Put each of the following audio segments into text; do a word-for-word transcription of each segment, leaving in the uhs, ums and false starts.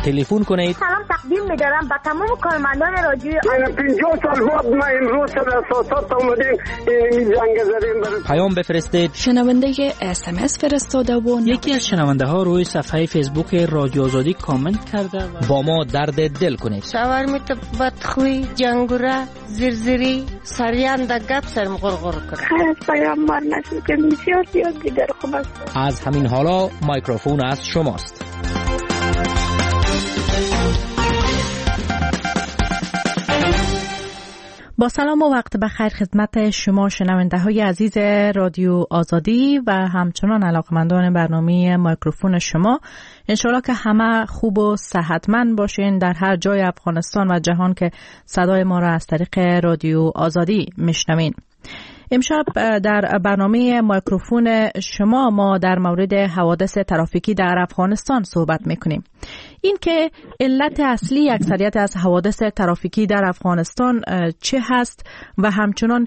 تلفن کنید. سلام تقدیم می‌دارم به تمام کارمندان رادیو. من پنجاه سال بعد ما امروز در اساسات اومدیم این جنگ زدیم. پیام بفرستید. شنونده اس ام اس فرستاده و یکی از شنونده ها روی صفحه فیسبوک رادیو آزادی کامنت کرده و با ما درد دل کنید. شاورمیت بدخوی جنگوره زرزری سریان در گپ سرم غرغر کنه. خیلی پیامبر نشد که بسیار زیاد دیگر خوب است. از همین حالا میکروفون از شماست. با سلام و وقت بخیر خدمت شما شنونده های عزیز رادیو آزادی و همچنان علاقمندان برنامه میکروفون شما. انشالله که همه خوب و صحتمند باشین در هر جای افغانستان و جهان که صدای ما را از طریق رادیو آزادی میشنوین. امشب در برنامه میکروفون شما ما در مورد حوادث ترافیکی در افغانستان صحبت میکنیم. این که علت اصلی اکثریت از حوادث ترافیکی در افغانستان چه هست و همچنان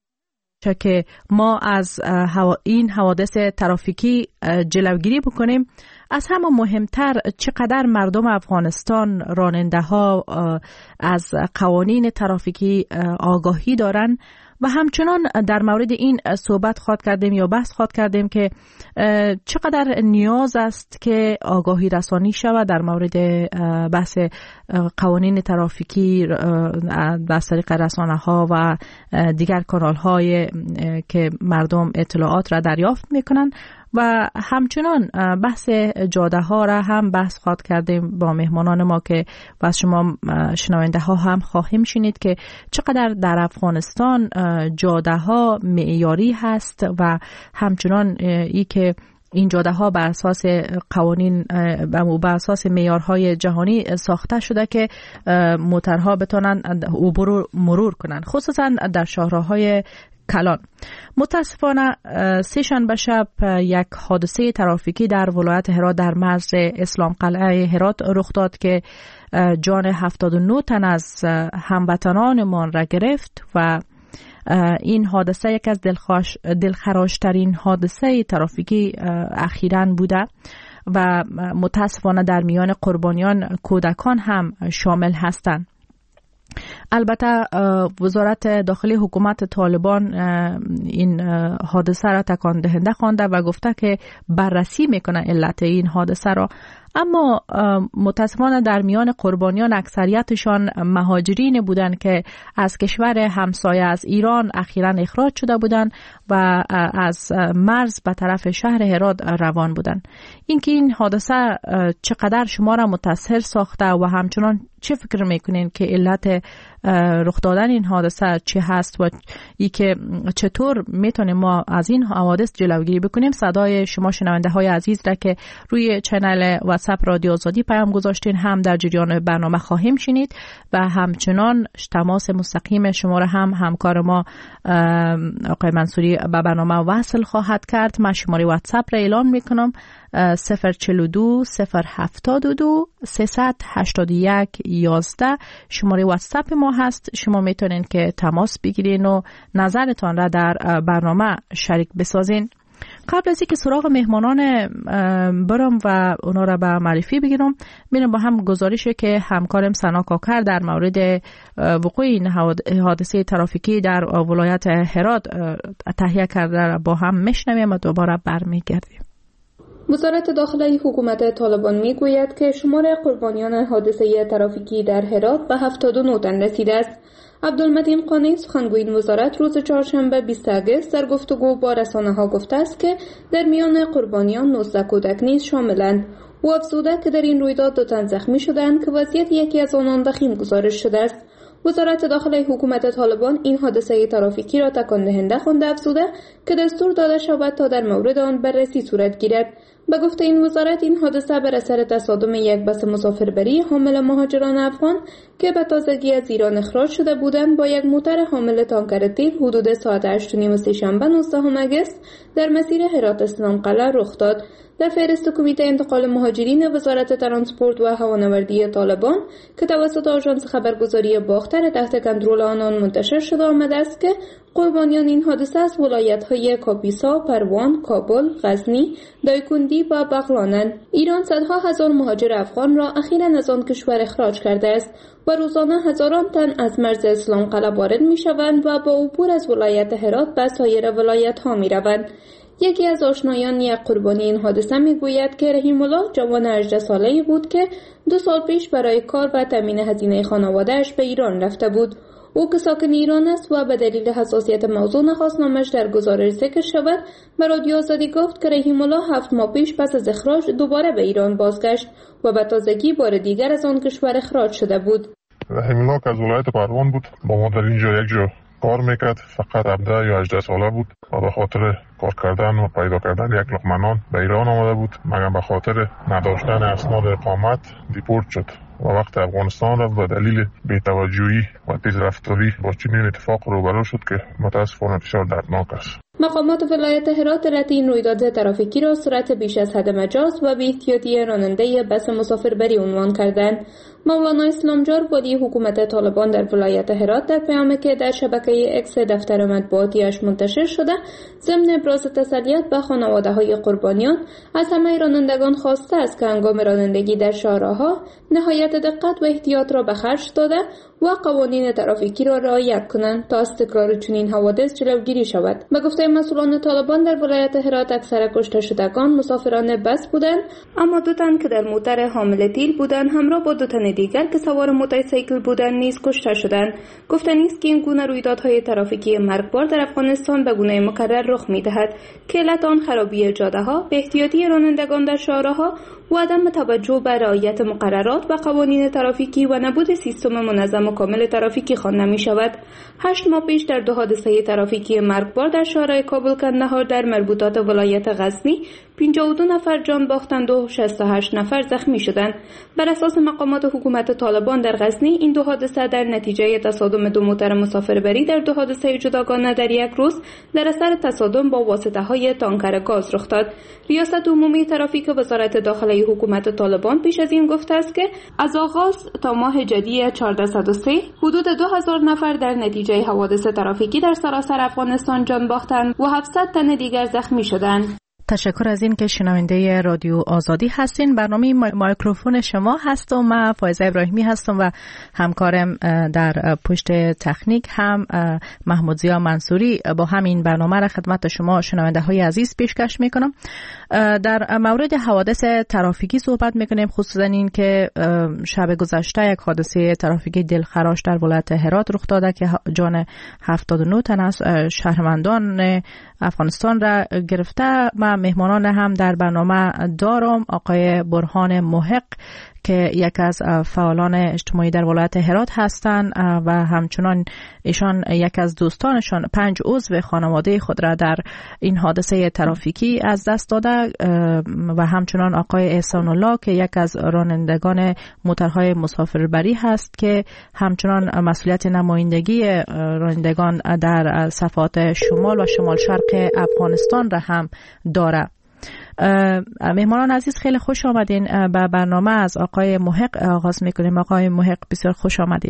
که ما از این حوادث ترافیکی جلوگیری بکنیم. از همه مهمتر چقدر مردم افغانستان راننده ها از قوانین ترافیکی آگاهی دارن و همچنان در مورد این صحبت خواهد کردیم یا بحث خواهد کردیم که چقدر نیاز است که آگاهی رسانی شود در مورد بحث قوانین ترافیکی از طریق رسانه ها و دیگر کانال های که مردم اطلاعات را دریافت میکنن و همچنان بحث جاده ها را هم بحث خواهد کردیم با مهمانان ما که و از شما شنونده ها هم خواهیم شنید که چقدر در افغانستان جاده ها معیاری هست و همچنان ای که این جاده ها بر اساس قوانین و بر اساس معیارهای جهانی ساخته شده که موترها بتونن عبور مرور کنن، خصوصا در شاهراهای کلان. متاسفانه سه شنبه شب یک حادثه ترافیکی در ولایت هرات در مرز اسلام قلعه هرات رخ داد که جان هفتاد و نه تن از هموطنانمان را گرفت و این حادثه یک از دلخراشترین حادثه ترافیکی اخیراً بوده و متاسفانه در میان قربانیان کودکان هم شامل هستند. البته وزارت داخلی حکومت طالبان این حادثه را تکان دهنده خوانده و گفته که بررسی میکنه علت این حادثه را، اما متاسفانه در میان قربانیان اکثریتشان مهاجرین بودند که از کشور همسایه از ایران اخیراً اخراج شده بودند و از مرز به طرف شهر هرات روان بودند. اینکه این حادثه چقدر شما را متاثر ساخته و همچنان چه فکر میکنین که علت رخ دادن این حادثه چه هست و ای که چطور میتونیم ما از این حوادث جلوگیری بکنیم؟ صدای شما شنونده های عزیز را که روی چنل واتساپ رادیو آزادی پیام گذاشتین هم در جریان برنامه خواهیم شنید و همچنان تماس مستقیم شما را هم همکار ما آقای منصوری به برنامه وصل خواهد کرد. من شماره واتساپ را اعلام میکنم: صفر چهل و دو صفر هفتاد و دو سیصد هشتاد و یک یازده. شماره واتساپ ما هست. شما میتونین که تماس بگیرین و نظرتان را در برنامه شریک بسازین. قبل از اینکه سراغ مهمانان برم و اونا را به معرفی بگیرم، میرم با هم گزارشی که همکارم سنا کاکر در مورد وقوع این حادثه ترافیکی در ولایت هرات تهیه کرده با هم میشنویم و دوباره برمیگردیم. وزارت داخلی حکومت طالبان میگوید که شمار قربانیان حادثه ترافیکی در هرات به هفتاد و نه تن رسیده است. عبدالمتین قانی سخنگوی این وزارت روز چهارشنبه بیست آگوست در گفتگو با رسانه‌ها گفته است که در میان قربانیان نوزده کودک نیز شاملند. او افزوده که در این رویداد دو تن زخمی شدند که وضعیت یکی از آنان وخیم گزارش شده است. وزارت داخلی حکومت طالبان این حادثه ترافیکی را تکان دهنده خوانده افزوده که دستور داده شود تا در مورد آن بررسی صورت گیرد. به گفته این وزارت این حادثه بر اثر تصادم یک بس مسافربری حامل مهاجران افغان که به تازگی از ایران اخراج شده بودند با یک موتر حامل تانکر تیل حدود ساعت هشت و نیم سه‌شنبه نوزدهم آگوست در مسیر هرات اسلام قلعه رخ داد. در فهرست کمیته انتقال مهاجرین وزارت ترانسپورت و هوانوردی طالبان که توسط آژانس خبرگزاری باختر تحت کنترل آنان منتشر شده آمده است که قربانیان این حادثه از ولایت‌های کاپیسا، پروان، کابل، غزنی، دایکندی و بغلانند. ایران صدها هزار مهاجر افغان را اخیراً از آن کشور اخراج کرده است و روزانه هزاران تن از مرز اسلام قلعه وارد می‌شوند و با عبور از ولایت هرات به سایر ولایت‌ها می‌روند. یکی از آشنایان یک قربانی این حادثه میگوید که رحیم الله جوان هجده ساله‌ای بود که دو سال پیش برای کار و تامین هزینه خانواده‌اش به ایران رفته بود. او که ساکن ایران است و به دلیل حساسیت موضوع نخواست نامش در گزارش ذکر شود، به رادیو آزادی گفت که رحیم الله هفت ماه پیش پس از اخراج دوباره به ایران بازگشت و به تازگی بار دیگر از آن کشور اخراج شده بود. رحیم الله که از ولایت پروان بود، با ما در اینجا یک جا کار میکرد، فقط هفده یا هجده ساله بود و به خاطر کار کردن و پیدا کردن یک لقمه نان به ایران آمده بود، مگر به خاطر نداشتن اسناد اقامت دیپورت شد و وقت افغانستان رفت به دلیل بی‌توجهی و تیز رفتاری با چنین اتفاق روبرو شد که متاسفانه بسیار دردناک است. مقامات ولایت هرات علت این رویداد ترافیکی را سرعت بیش از حد مجاز و بی‌احتیاطی راننده بس مسافربری عنوان کردند. مولانا اسلامجار ولی حکومت طالبان در ولایت هرات در پیامی که در شبکه اکس دفتر مطبوعاتیش منتشر شده، ضمن ابراز تسلیت به خانواده‌های قربانیان از همه رانندگان خواسته است که هنگام رانندگی در شاهراه‌ها نهایت دقت و احتیاط را به خرج داده و قوانین ترافیکی را رعایت کنند تا از تکرار چنین حوادث جلوگیری شود. به گفته مسئولان طالبان در ولایت هرات اکثر کشته شدگان مسافران بس بودند، اما دو تن که در موتر حامل تیل بودند همراه با دو تن دیگر که سوار موتورسیکل بودند نیز کشته شدند. گفتنی است که این گونه رویدادهای ترافیکی مرگبار در افغانستان به گونه مکرر رخ می‌دهد که علت آن خرابی جاده‌ها، بی‌احتیاطی رانندگان در شاهراه‌ها و عدم توجه به رعایت مقررات و قوانین ترافیکی و نبود سیستم منظم و کامل ترافیکی خوانده می‌شود. هشت ماه پیش در دو حادثه ترافیکی مرگبار در شهرهای کابل کندهار در مربوطات ولایت غزنی پنجاه و دو نفر جان باختند و شصت و هشت نفر زخمی شدند. بر اساس مقامات حکومت طالبان در غزنی این دو حادثه در نتیجه تصادم دو موتر مسافربری در دو حادثه جداگانه در یک روز در اثر تصادم با واسطه‌های تانکر گاز رخ داد. ریاست عمومی ترافیک وزارت داخله حکومت طالبان پیش از این گفته است که از آغاز تا ماه جدی چهاردهصد و سه حدود دو هزار نفر در نتیجه حوادث ترافیکی در سراسر افغانستان جان باختند و هفتصد تن دیگر زخمی شدند. تشکر از این که شنونده رادیو آزادی هستین. برنامه مایکروفون شما هست و من فایزه ابراهیمی هستم و همکارم در پشت تکنیک هم محمود زیا منصوری با همین برنامه را خدمت شما شنونده های عزیز پیشکش میکنم. در مورد حوادث ترافیکی صحبت میکنیم، خصوصا این که شب گذشته یک حادثه ترافیکی دلخراش در ولایت هرات رخ داده که جان هفتاد و نه تن از شهروندان افغانستان را گرفته. من مهمانان هم در برنامه دارم، آقای برهان محق که یک از فعالان اجتماعی در ولایت هرات هستند و همچنان ایشان یک از دوستانشان پنج عضو خانواده خود را در این حادثه ترافیکی از دست داده و همچنان آقای احسان الله که یک از رانندگان موترهای مسافربری هست که همچنان مسئولیت نمایندگی رانندگان در صفات شمال و شمال شرق افغانستان را هم داره. مهمانان عزیز خیلی خوش آمدین به برنامه. از آقای محق آغاز میکنیم. آقای محق بسیار خوش آمدین.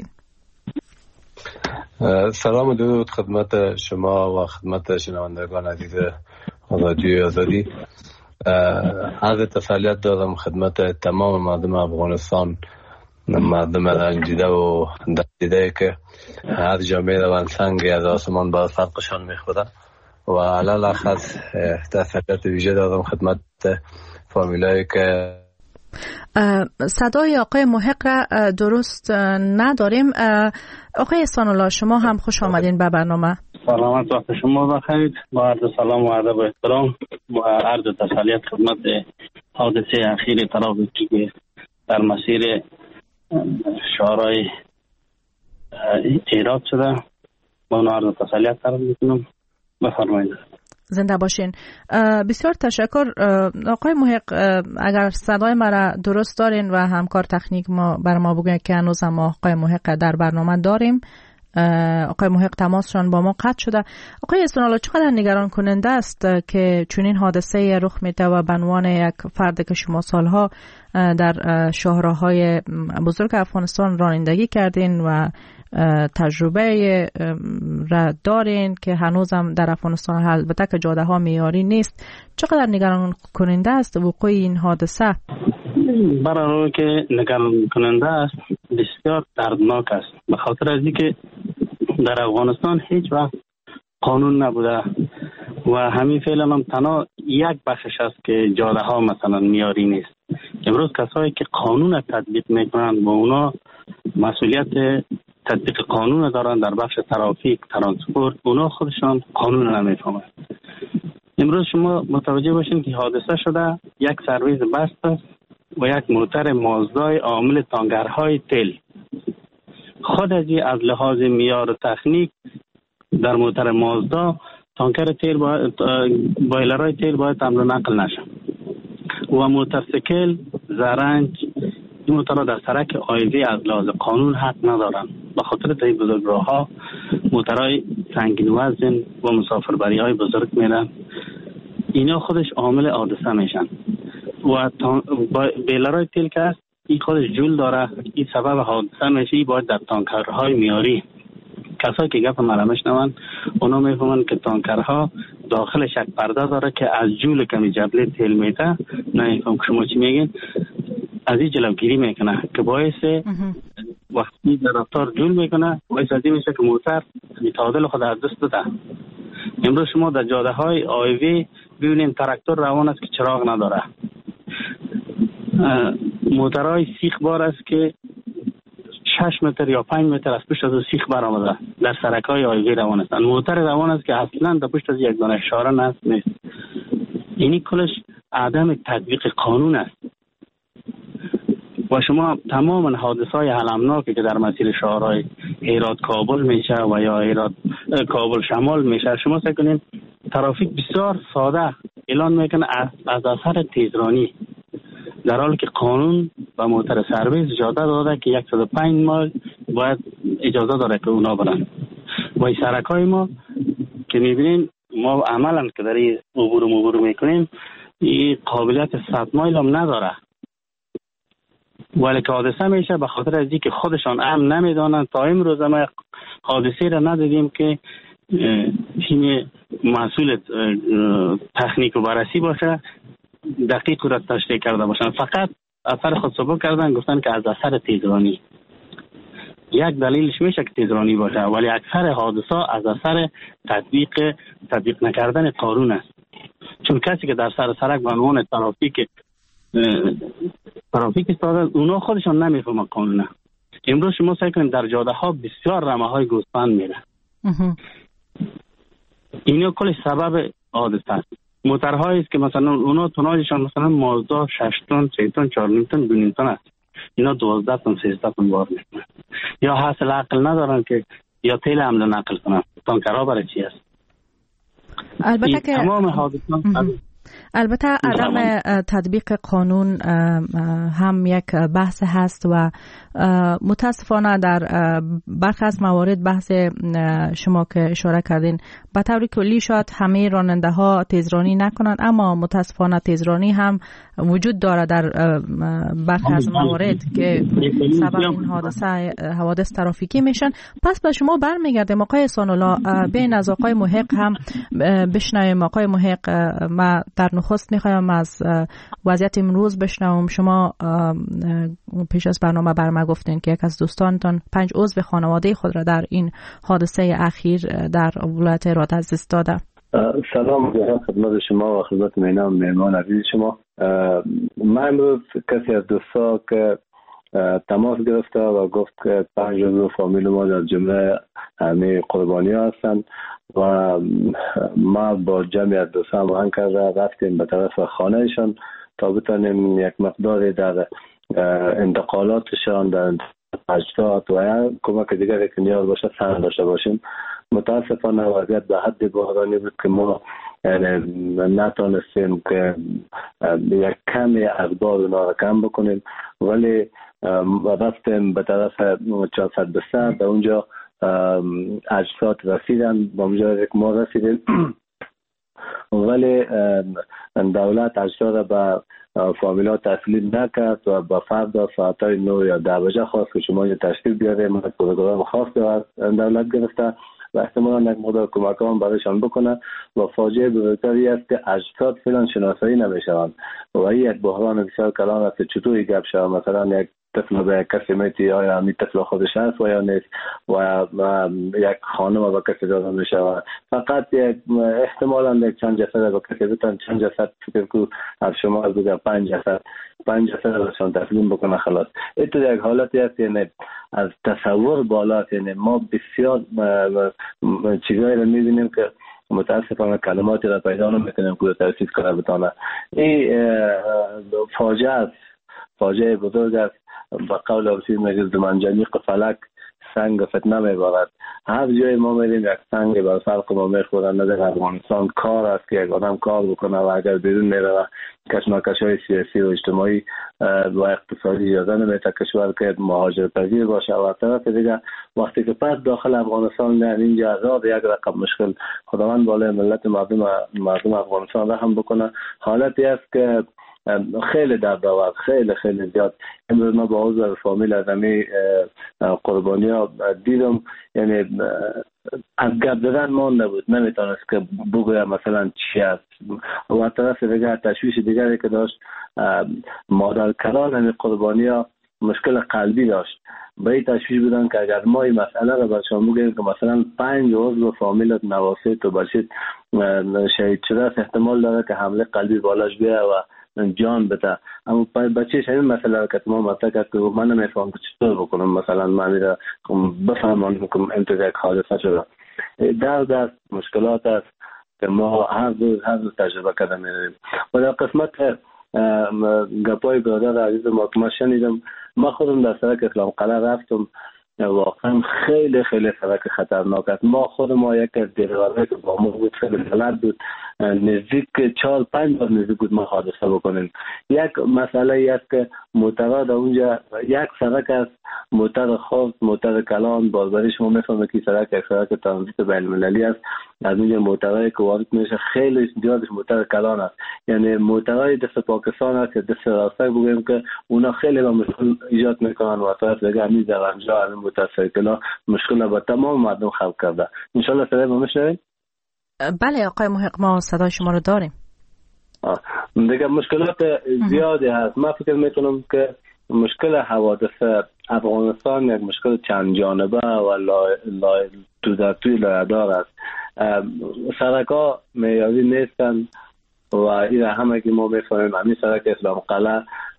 سلام و درود خدمت شما و خدمت شنوندگان عزیز رادیو آزادی. عرض تسلیت دارم خدمت تمام مردم افغانستان، مردم رنجیده و دردیده که هر جامعه روان سنگی از آسمان بر فرقشان میخوره و علاوه خاص تسلیت ویژه دارم خدمت فامیلایی که صدای آقای محق را درست نداریم. آقای احسان الله شما هم خوش آمدین به برنامه. سلامت وقت شما بخیر. با عرض سلام و ادب و احترام و عرض تسلیت خدمت حادثه اخیر ترافیکی که در مسیر شهرهای هرات شده با اون عرض تسلیت قرار میکنم. بفرمایید. زنده باشین. بسیار تشکر. آقای محق اگر صدای مرا درست دارین و همکار تکنیک ما بر ما بگوین که هنوز ما آقای محق در برنامه داریم آقای محق تماسشان با ما قطع شده. آقای اسفنالا، چقدر نگران کننده است که چنین حادثه رخ میده و به عنوان یک فرد که شما سالها در شاهراهای بزرگ افغانستان رانندگی کردین و تجربه را دارین که هنوزم در افغانستان البته که جاده ها معیاری نیست، چقدر نگران کننده است وقوع این حادثه؟ برای که نگران کننده است، بسیار دردناک است، به خاطر از اینکه در افغانستان هیچ وقت قانون نبوده و همین فعلا هم تنها یک بخشش است که جاده ها مثلا معیاری نیست. امروز کسایی که قانون تطبیق میکنند با اونا مسئولیت تطبیق قانون دارن در بخش ترافیک، ترانسپورت، اونا خودشان قانون نمیفهمند. امروز شما متوجه باشین که حادثه شده، یک سرویس بست است و یک موتر مازدای عامل تانکرهای تیل. خود از از لحاظ معیار تکنیک در موتر مازدا تانکر تیل باید بایلرهای تیل باید حمل و نقل نشه و موتورسیکل، زرنج، این موترها در سرک آیوی از لحاظ قانون حق ندارن. به خاطر تای بزرگراه‌ها موترهای سنگین وزن و مسافربری های بزرگ میرن، اینا خودش عامل حادثه میشن و بیلرهای تیل که هست این خودش جول داره، این سبب حادثه میشه. باید در تانکرهای میاری کسایی که گپ مرا میشنون اونا میفهمن که تانکرها داخلش یک پرده داره که از جول کمی جبله تیل میده، نمیفهم که شما چی میگین، از این جلوگیری میکنه که باعث وقتی در رفتار جول میکنه باعث از این میشه که موتر تعادل خود از دست داده. امروز شما در جاده های آیوی ببینین تراکتور روان است که چراغ نداره، موترهای سیخ بار است که شش متر یا پنج متر از پشت از سیخ برآمده در سرک های آیوی روان است. موتر روان است که اصلا در پشت از یک دانه اشاره نست نیست. اینی کلش عدم تطبیق قانون است و شما تمام حادثه های علمناکی که در مسیر شهرهای هرات کابل میشه و یا هرات کابل شمال میشه، شما سعی کنین ترافیک بسیار ساده اعلان میکنه از, از اثر تیزرانی، در حالی که قانون و موتر سرویس اجازه داده که صد و پنج مایل باید اجازه داره که اونا برن. و این سرک های ما که میبینین ما عملا که در این عبور و عبور میکنیم این قابلیت صد مایل هم نداره، ولی که حادثه میشه به خاطر از اینکه خودشان امن نمیدانند. تا امروز ما حادثه را ندیدیم که تیم مسئول تکنیک و بررسی باشه دقیق را تشریح کرده باشن، فقط اثر خود ثبوت کردن، گفتن که از اثر تیزرانی. یک دلیلش میشه که تیزرانی باشه، ولی اکثر حادثه از اثر تطبیق تطبیق نکردن قانون است. چون کسی که در سر سرک به عنوان ترافیک ترافیک استاد اونا خودشان نمیفهمن قانونه. امروز شما سعی کنید در جاده ها بسیار رمه های گوسفند میره، اینا کلش سبب حادثه است. موترهایی است که مثلا اونا توناژشان مثلا مازدا شش تن، سه تن، چهار نیم تن، دو نیم تن است، اینا دوازده تن، سیزده تن بار میکنن. یا حاصل عقل ندارن که یا تیل حمل نقل کنن. تانکرها برای چی است؟ البته که تمام حادثه البته عدم تطبیق قانون هم یک بحث هست و متاسفانه در برخی از موارد بحث شما که اشاره کردین به طور کلی شاید همه راننده ها تیزرانی نکنند، اما متاسفانه تیزرانی هم وجود داره در برخی از موارد که سبب این حادثه حوادث ترافیکی میشن. پس به شما برمیگردم آقای احسان الله، بین از آقای محق هم بشنویم. آقای محق، ما در نخست میخوایم از وضعیت امروز بشنوم. شما پیش از برنامه بر ما گفتین که یک از دوستانتان پنج عضو خانواده خود را در این حادثه اخیر در ولایت هرات از دست داده. سلام خدمت شما و خدمت مینام مهمان عزیز شما. من امروز کسی از دوستا که تماس گرفته و گفت که پنج عضو فامیل ما در جمله همه قربانی ها هستند و ما با جمعی از دوستا هماهنگ کرده رفتیم به طرف خانهشان تا بتانیم یک مقداری در انتقالاتشان، در تجهیزات و یا کمک دیگری که نیاز باشه سهم داشته باشیم. متاسفانه وضعیت به حد بحرانی بود که ما نتونستیم که یک کمی اخبار اونا را کم بکنیم، ولی رفتیم به طرف چهارصد بستر. در اونجا اجساد رسیدن با مجرد که ما رسیدیم ولی دولت اجساد به فامیلا تسلیم نکرد و به فردا ساعتای نو یا ده بجه خواست که شما یه تشکیل بیاره. من پروگرام خاص دولت گرفته و احتمالا یک مقدار کمک هم برایشان بکنه و فاجعه بزرگتری است که اجساد فعلا شناسایی نمیشوند و این یک بحران بسیار کلان است که چطوری گپ شود مثلا یک طفل به کسی میتی آیا همین طفل خودش هست و یا نیست و یک خانم به کسی داده میشود. فقط یک احتمالا یک چند جسد به کسی بتن چند جسد فکر که از شما از بگه پنج جسد پنج جسد رسان تسلیم بکنه خلاص. این تو یک حالتی است یعنی از تصور بالا یعنی ما بسیار چیزایی رو میبینیم که متاسفانه کلماتی را پیدا نمیکنیم که توصیف کنه بتانه. این فاجعه است، فاجعه بزرگ است. با قول اوسید میگه زمانجانیق فلک سنگ فتنه میبارد. هر جای ما میریم یک سنگ بر فرق ما میخورن. نظر افغانستان کار است که یک آدم کار بکنه و اگر بیرون میره کشمکش های سیاسی و اجتماعی و اقتصادی اجازه نمیده کشور که مهاجر پذیر باشه و طرف دیگه وقتی که پس داخل افغانستان نه اینجا هزار یک رقم مشکل خداوند بالای ملت مردم مردم افغانستان رحم بکنه. حالتی است که خیلی دردآور خیلی خیلی زیاد. امروز ما با عضو فامیل از همه قربانی ها دیدم یعنی از گپ زدن مانده بود نمیتونست که بگویم مثلا چی است و طرف دیگه تشویش دیگری که داشت مادر کلان همه قربانی ها مشکل قلبی داشت. به این تشویش بودن که اگر ما این مسئله رو برشان بگیم که مثلا پنج عضو فامیلت نواسط تو باشید شهید شده است احتمال داره که حمله قلبی بالاش بیه و جان بده. اما بچهش همین مسئله رو که ما مطرح کرد که من نمیفهم که چطور بکنم مثلا من میره بفهمم که امتحان یک حادثه شده. درد است مشکلات است که ما هر روز هر روز تجربه کرده میریم. و در قسمت گپای برادر عزیز ما که من شنیدم ما خودم در سرک اسلام قلعه رفتم واقعا خیلی خیلی سرک خطرناک است. ما خود ما یک از دیرواره که با ما بود خیلی غلط بود نزدیک چهار پنج بار نزدیک بود ما حادثه بکنیم. یک مسئله ای است که موترها در اونجا یک سرک است موتر خاص موتر کلان بازبری شما میفهمه که سرک یک سرک ترانزیت بین المللی است. از اونجا موترهای که وارد میشه خیلی زیادش موتر کلان است یعنی موترهای دست پاکستان است یا دست راستک بگویم که اونا خیلی با مشکل ایجاد میکنن و طرف دیگه همین در انجا همین موترسایکل مشکل با تمام مردم خلق کرده. انشالله صدای ما میشنوید؟ بله آقای محق ما صدای شما رو داریم. دیگه مشکلات زیادی هست. من فکر میکنم که مشکل حوادث افغانستان یک مشکل چند جانبه و لای لای تو در توی لایه‌دار است. سرک‌ها معیاری نیستن و این همه که ما میفهمیم همین سرک اسلام قلعه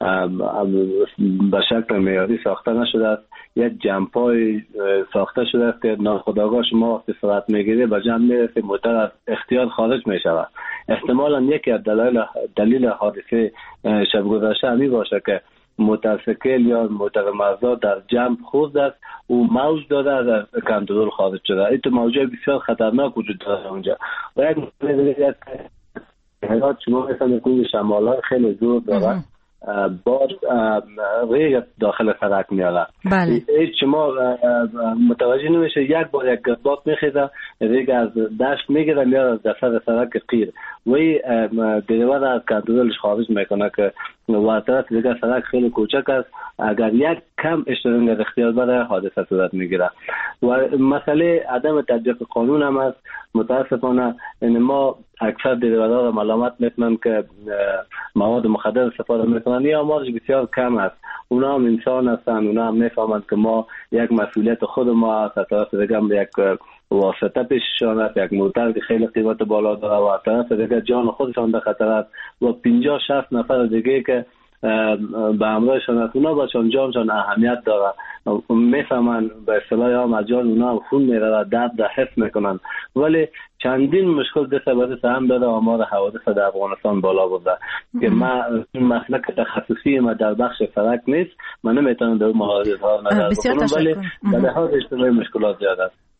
به شکل معیاری ساخته نشده است. یک جمپای ساخته شده است که ناخودآگاه شما وقتی سرعت میگیری به جمع میرسه موتر از اختیار خارج میشود. احتمالا یکی از دلایل دلیل حادثه شب گذشته همین باشه که موتورسیکل یا موتور مزدا در جمپ خورد است او موج داده از کنترل خارج شده. این تو موجای بسیار خطرناک وجود داره اونجا و یک مسئله هرات شما مثلا کنید شمال‌ها خیلی زور داره باد ریگ داخل سرک میاره. بله. هیچ شما متوجه نمیشه یک بار یک گردباد میخیزه ریگ از دشت میگیره میاره از دفتر سرک قیر وی دریور از کنترلش خارج میکنه که و طرف دیگه سرک خیلی کوچک است اگر یک کم اشترنگ از اختیار بره حادثه صورت میگیره و مسئله عدم تطبیق قانون هم است. متاسفانه این ما اکثر دریورها را ملامت میکنن که مواد مخدر استفاده میکنن یا آمارش بسیار کم است. اونا هم انسان هستن اونا هم میفهمند که ما یک مسئولیت خود ما است. طرف دیگه هم یک واسطه پیششان است یک موتر که خیلی قیمت بالا داره و طرف دیگه جان خودشان در خطر است و پنجاه شصت نفر دیگه که به همراهشان است اونا باشان جانشان اهمیت داره میفهمن به اصطلاح هم از جان اونا هم خون میره درد در حس میکنن ولی چندین مشکل دست به دست هم داره. آمار حوادث در افغانستان بالا بوده که من این مسئله که تخصصی ما در بخش سرک نیست من نمیتونم در محاضرات ها نظر بکنم ولی در لحاظ اجتماعی مشکلات زیاد است.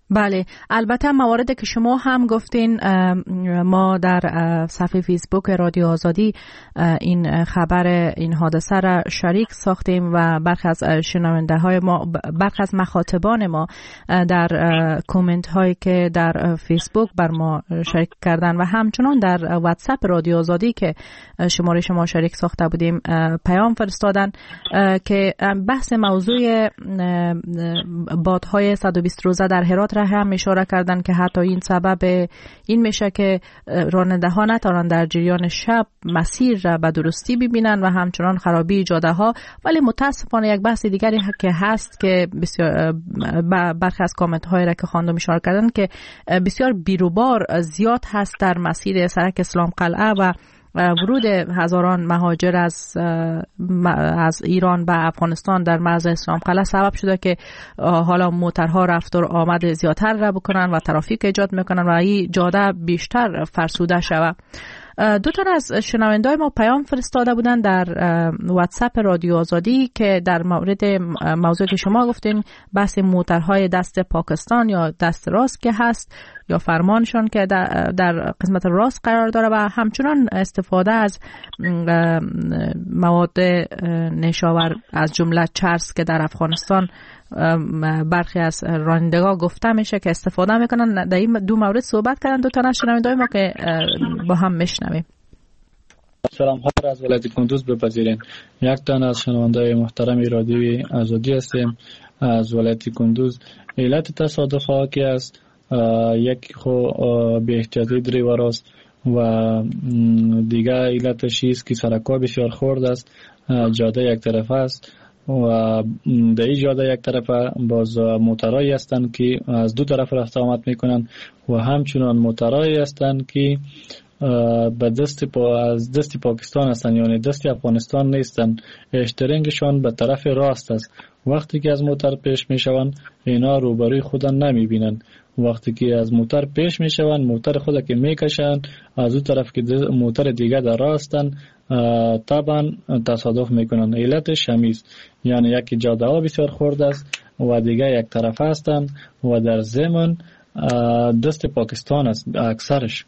بله، البته مواردی که شما هم گفتین ما در صفحه فیسبوک رادیو آزادی این خبر این حادثه را شریک ساختیم و برخی از شنونده های ما، برخی از مخاطبان ما در کامنت هایی که در فیسبوک بر ما شریک کردن و همچنان در واتساپ رادیو آزادی که شماره شما شریک ساخته بودیم پیام فرستادن که بحث موضوع بادهای صد و بیست روزه در هرات را هم اشاره کردن که حتی این سبب این میشه که راننده ها نتوانند در جریان شب مسیر را به درستی ببینن و همچنان خرابی جاده ها. ولی متاسفانه یک بحث دیگری که هست که بسیار برخی از کامنت های را که خواندم اشاره کردن که بسیار بیروبار زیاد هست در مسیر سرک اسلام قلعه و ورود هزاران مهاجر از از ایران به افغانستان در مرز اسلام قلعه سبب شده که حالا موترها رفت و آمد زیادتر را بکنن و ترافیک ایجاد میکنن و این جاده بیشتر فرسوده شود. دو تا از شنونده‌های ما پیام فرستاده بودن در واتساپ رادیو آزادی که در مورد موضوعی که شما گفتین بحث موترهای دست پاکستان یا دست راست که هست یا فرمانشان که در, در قسمت راست قرار داره و همچنان استفاده از مواد نشاور از جمله چرس که در افغانستان برخی از رانندگان گفته میشه که استفاده میکنن. در این دو مورد صحبت کردن دو تا از شنونده‌های ما که با هم میشنویم. سلام ها از ولایت کندوز بپذیرین. یک تن از شنونده‌های محترم رادیوی آزادی هستیم از ولایت کندوز. علت تصادف ها که است یک خو به احتیاطی دریور است و دیگه علتش است که سرک‌ها بسیار خرد است، جاده یک طرفه است و در این جاده یک طرفه باز موترایی هستند که از دو طرف رفت آمد میکنن و همچنان موترایی هستند که به دست پا از دست پاکستان هستند، یعنی دست افغانستان نیستند. اشترینگشان به طرف راست است. وقتی که از موتر پیش میشوند اینا روبروی خود نمی بینند. وقتی که از موتر پیش میشوند موتر خود که میکشند از اون طرف که موتر دیگه در راستن طبعا تصادف میکنن. علتش همیست، یعنی یکی جاده ها بسیار خرد است و دیگه یک طرف هستند و در ضمن دست پاکستان است اکثرش.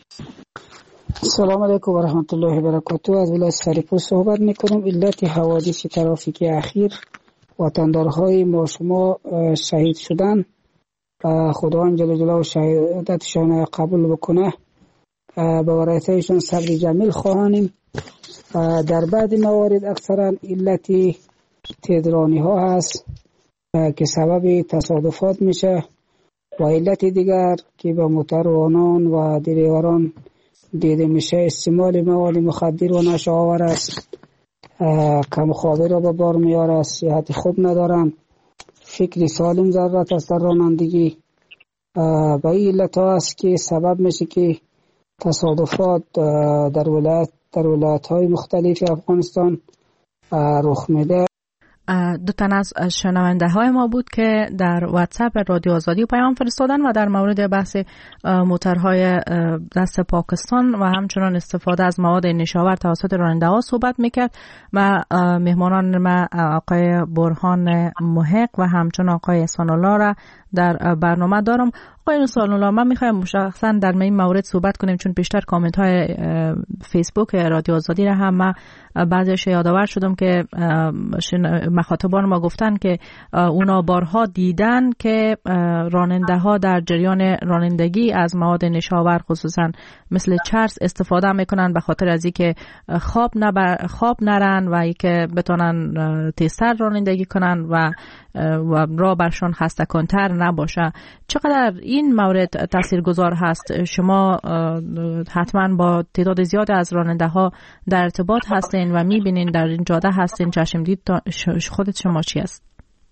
سلام علیکم و رحمت الله و برکاته. از ولایت سریپور صحبت میکنم. علت حوادث ترافیکی اخیر وطندارهای ما شما شهید شدن و خداوند جل جلاله شهادتشان قبول بکنه. به ورایتایشان صبر جمیل خواهانیم. در بعض موارد اکثرا علت تیزرانی ها هست که سبب تصادفات میشه و علت دیگر که به موتروانان و دریوران دیده میشه استعمال مواد مخدر و نشه آور است، کم خوابی را به بار میاره، صحت خوب ندارن، فکر سالم ضرورت است در رانندگی. به این علت ها است که سبب میشه که تصادفات در ولایت در ولایت های مختلف افغانستان رخ میده. دو تن از شنونده های ما بود که در واتساپ رادیو آزادی پیام فرستادن و در مورد بحث موترهای دست پاکستان و همچنان استفاده از مواد نشاور توسط راننده ها صحبت میکرد و مهمانان ما آقای برهان محق و همچنان آقای احسان الله را در برنامه دارم. آقای احسان الله، من میخوایم مشخصا در این مورد صحبت کنیم چون بیشتر کامنت های فیسبوک رادیو آزادی را هم من بعضیش یادآور شدم که مخاطبان ما گفتن که اونا بارها دیدن که راننده ها در جریان رانندگی از مواد نشاور خصوصا مثل چرس استفاده میکنن به خاطر از اینکه خواب نبر خواب نرن و اینکه بتونن تیزتر رانندگی کنن و و راه برشان خسته کنتر نباشه. چقدر این مورد تاثیرگذار هست؟ شما حتما با تعداد زیاد از راننده ها در ارتباط هستین و میبینین در این جاده هستین، چشمدید خودت شما چی است؟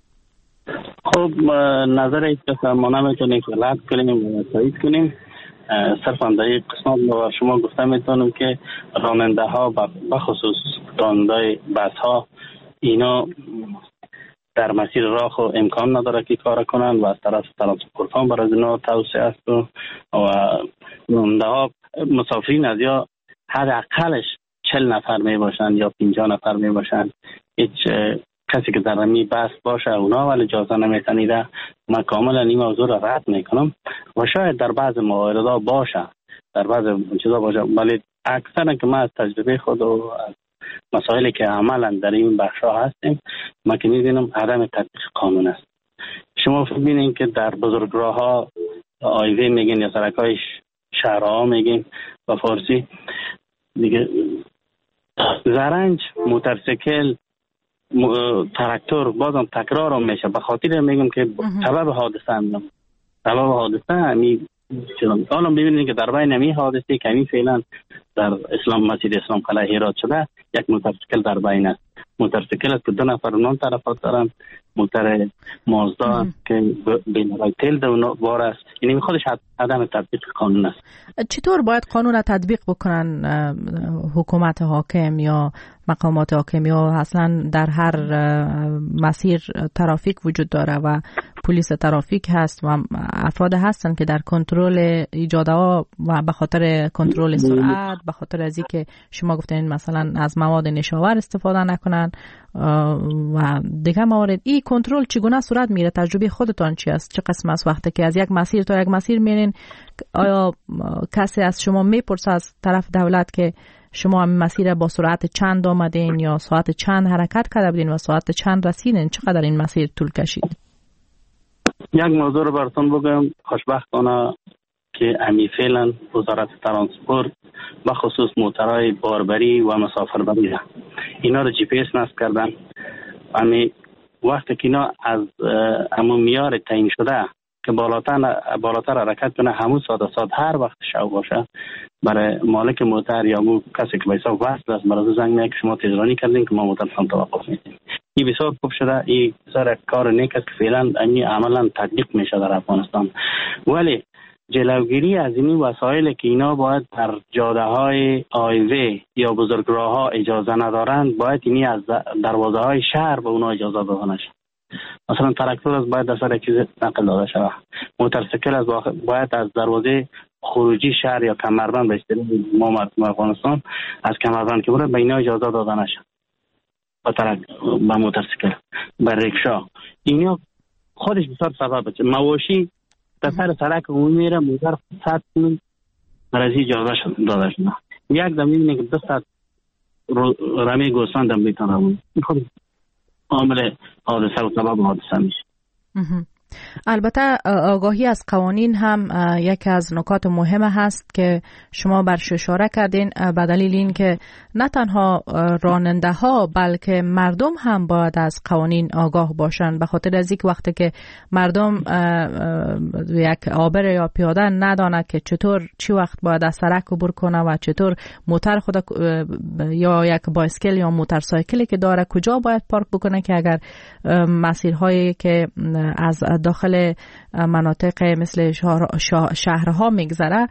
خب نظر ایک کسا ما نمیتونیم غلط کنیم و تایید کنیم. صرفا در این قسمت با شما گفته میتونم که راننده ها بخصوص راننده بس ها اینا در مسیر راه خو امکان نداره که کار کنن و از طرف ترانسپورتان برای اینا توسعه است و راننده ها مسافرین از یا حداقلش چهل نفر می باشن یا پنجاه نفر می باشن، هیچ کسی که در می بحث باشه اونا ولی اجازه نمیتنیده. من کاملا این موضوع را رد میکنم و شاید در بعض موارد باشه، در بعض چیزا باشه، ولی اکثرا که من از تجربه خود و از مسائلی که عملا در این بخش ها هستیم ما که میبینم عدم تطبیق قانون است. شما ببینید که در بزرگراه ها آیوی میگین یا سرکای شهرها میگین با فارسی دیگه، زرنج، موتورسیکل، تراکتور بازم تکرار هم میشه. به خاطر میگم که سبب حادثه هم سبب حادثه همی چیزا. حالا ببینید که در بین همی حادثه که همی فعلا در اسلام مسجد اسلام قلعه هرات شده یک موتورسیکل در بین است. موتورسیکل است که دو نفر نون طرفات دارن، موتور مازدا که بین تیل دو بار است. یعنی خودش عدم تطبیق قانون است. چطور باید قانون را تطبیق بکنن حکومت حاکم یا مقامات حاکمی و اصلا در هر مسیر ترافیک وجود داره و پلیس ترافیک هست و افراد هستن که در کنترل ایجاده ها و به خاطر کنترل سرعت، به خاطر از اینکه شما گفتین مثلا از مواد نشاور استفاده نکنن و دیگه موارد، این کنترل چگونه صورت میره؟ تجربه خودتان چی است؟ چه قسم است وقتی که از یک مسیر تا یک مسیر میرین؟ آیا کسی از شما میپرسه از طرف دولت که شما هم مسیر با سرعت چند آمدین یا ساعت چند حرکت کرده بودین و ساعت چند رسیدین؟ چقدر این مسیر طول کشید؟ یک موضوع رو براتون بگم. خوشبختانه که امی فعلا وزارت ترانسپورت به خصوص موترهای باربری و مسافربری ده اینا رو جی پی اس نصب کردن. امی وقتی که اینا از همون میار تعیین شده که بالاتر بالاتر حرکت کنه همون ساعت ساعت هر وقت شو باشه، برای مالک موتر یا مو کسی که به حساب وصل است برای زنگ میاد که شما تهرانی کردین که ما موتر سم توقف میدیم. این بسیار خوب شده. این بسیار کار نیک است که فعلا این عملا تطبیق میشه در افغانستان. ولی جلوگیری از این وسایل که اینا باید در جاده های آیوی یا بزرگراه ها اجازه ندارند، باید اینی از دروازه های شهر به اونا اجازه داده نشه. مثلا تراکتور از باید در سر چیز نقل داده شود. موتورسیکل از باید از دروازه خروجی شهر یا کمربند به اصطلاح ما مردم افغانستان از کمربند که بره به اینا اجازه داده نشه. با ترک با موتورسیکل، با ریکشا، اینا خودش بسیار سبب است. مواشی در سر سرک عمومی میره، موتر صد کنن مرزی اجازه داده شده. یک دم میبینه که دو ساعت رمی گوسفند هم میتونه بود. این خود عامل حادثه و سبب حادثه میشه. البته آگاهی از قوانین هم یکی از نکات مهم هست که شما برش اشاره کردین، به دلیل این که نه تنها راننده ها بلکه مردم هم باید از قوانین آگاه باشند، به خاطر از اینکه وقتی که مردم یک عابر یا پیاده ندانه که چطور چی وقت باید از سرک عبور کنه و چطور موتر خود یا یک بایسکل یا موتورسایکلی که داره کجا باید پارک بکنه، که اگر مسیرهایی که از داخل مناطق مثل شهرها میگذره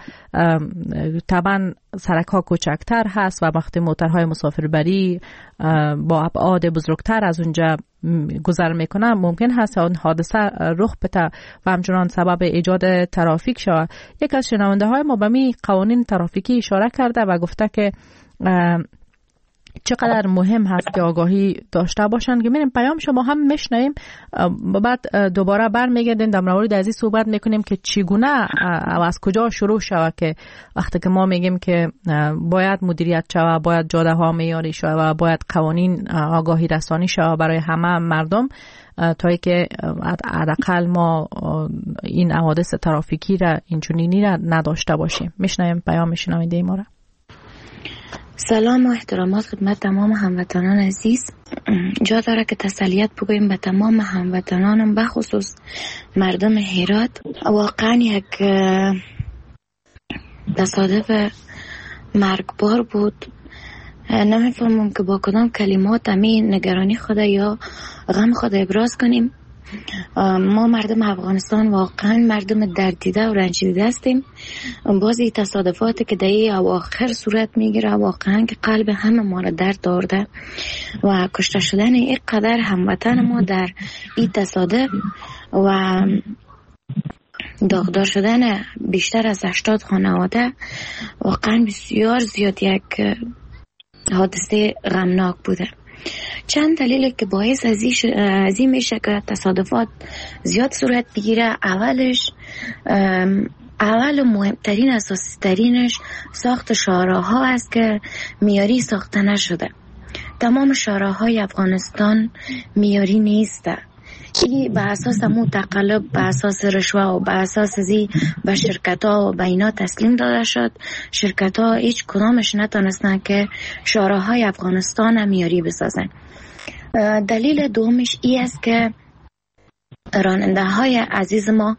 طبعا سرک ها کوچکتر هست و وقتی موترهای مسافربری با ابعاد بزرگتر از اونجا گذر میکنه ممکن هست اون حادثه رخ بده و همچنان سبب ایجاد ترافیک شود. یک از شنونده های ما به می قوانین ترافیکی اشاره کرده و گفته که چقدر مهم هست که آگاهی داشته باشند. که میریم پیام شما هم میشنویم، بعد دوباره برمیگردیم در مورد از این صحبت میکنیم که چگونه و از کجا شروع شود که وقتی که ما میگیم که باید مدیریت شود، باید جاده ها معیاری شود و باید قوانین آگاهی رسانی شود برای همه مردم تا اینکه حداقل ما این حوادث ترافیکی را اینچنینی را نداشته باشیم. میشنویم پیام شنونده ما را. سلام و احترامات خدمت تمام هموطنان عزیز. جا داره که تسلیت بگویم به تمام هموطنانم، به خصوص مردم هرات. واقعا یک تصادف مرگبار بود. نمیفهمم که با کدام کلمات همین نگرانی خود یا غم خود ابراز کنیم. ما مردم افغانستان واقعا مردم دردیده و رنجیده هستیم. بازی تصادفاتی که در این اواخر صورت میگیره واقعا که قلب همه ما را درد دارده و کشته شدن این قدر هموطن ما در این تصادف و داغدار شدن بیشتر از هشتاد خانواده واقعا بسیار زیاد یک حادثه غمناک بوده چند دلیل که باعث از این میشه که تصادفات زیاد صورت بگیره. اولش اول و مهمترین اساسی ترینش ساخت شاهراها است که معیاری ساخته نشده. تمام شاهراهای افغانستان معیاری نیسته. این به اساس مو تقلب، به اساس رشوه و به اساس زی به شرکت ها و به اینا تسلیم داده شد. شرکت ها هیچ کدامش نتونستن که شاهراهای افغانستان معیاری بسازن. دلیل دومش این است که راننده های عزیز ما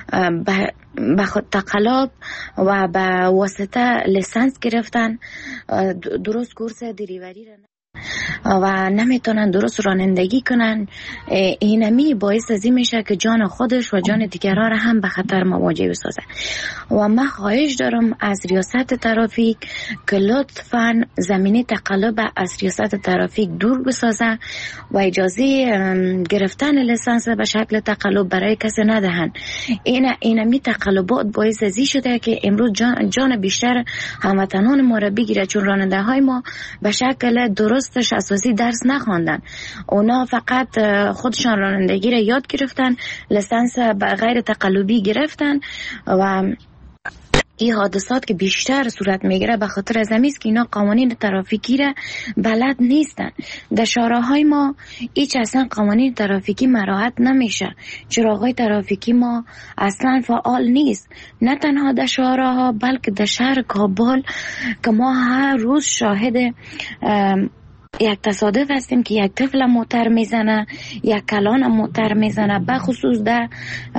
به خود تقلب و به واسطه لیسانس گرفتن، درست کورس دریوری را و نمیتونن درست رانندگی کنن. اینمی باعث از این میشه که جان خودش و جان دیگران را هم به خطر مواجه بسازه. و من خواهش دارم از ریاست ترافیک که لطفاً زمینه تقلب از ریاست ترافیک دور بسازه و اجازه گرفتن لیسانس به شکل تقلب برای کسی ندهن. این اینمی تقلبات باعث از این شده که امروز جان, جان بیشتر هموطنان ما را بگیره، چون راننده های ما به شکل درست اساسی درس نخواندن. اونا فقط خودشان رانندگی را یاد گرفتن، لیسانس غیر تقلبی گرفتن و این حادثات که بیشتر صورت میگیره به خاطر از این است که اینا قوانین ترافیکی را بلد نیستن. در شاهراهای ما هیچ اصلا قوانین ترافیکی مراعات نمیشه. چراغای ترافیکی ما اصلا فعال نیست، نه تنها در شاهراها بلکه در شهر کابل که ما هر روز شاهد یک تصادف هستیم که یک طفل موتر میزنه، یک کلان موتر میزنه، به خصوص در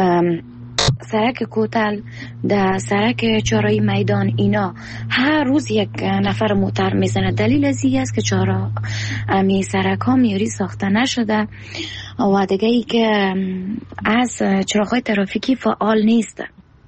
سرک کوتل، در سرک چهارراه میدان. اینا هر روز یک نفر موتر میزنه. دلیل از این است که چهارراه امی سرک ها معیاری ساخته نشده و دیگه ای که از چراغ‌های ترافیکی فعال نیست.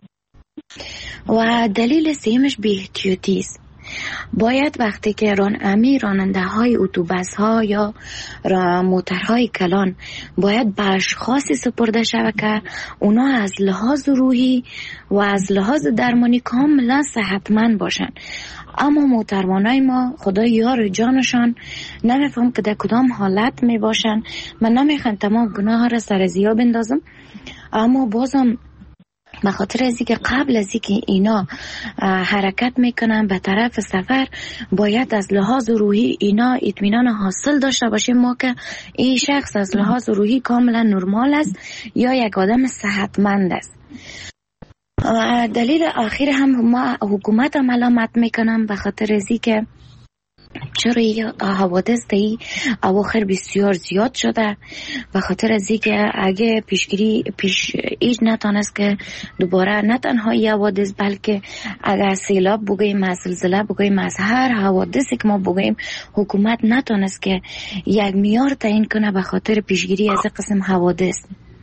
و دلیل سیمش بی احتیاطی است. باید وقتی که ران امی راننده های اتوبوس ها یا موترهای کلان باید به اشخاصی سپرده شود که اونا از لحاظ روحی و از لحاظ درمانی کاملا صحتمند باشن. اما محترمانای ما خدا یار جانشان، نمیفهم که در کدام حالت می باشن. من نمیخوام تمام گناه را سر زیا بندازم، اما بازم به خاطر از اینکه قبل از اینکه اینا حرکت میکنن به طرف سفر باید از لحاظ روحی اینا اطمینان حاصل داشته باشیم ما که این شخص از لحاظ روحی کاملا نرمال است یا یک آدم صحتمند است. و دلیل آخر هم ما حکومت ملامت میکنم به خاطر از اینکه چرا این حوادث تی اواخر بسیار زیاد شده. به خاطر از اینکه اگه پیشگیری پیش ایج نتونست که دوباره نه تنها این حوادث بلکه اگه سیلاب بگوییم، از زلزله بگوییم، از هر حوادثی که ما بگوییم، حکومت نتونست که یک معیار تعیین کنه به خاطر پیشگیری از قسم حوادث.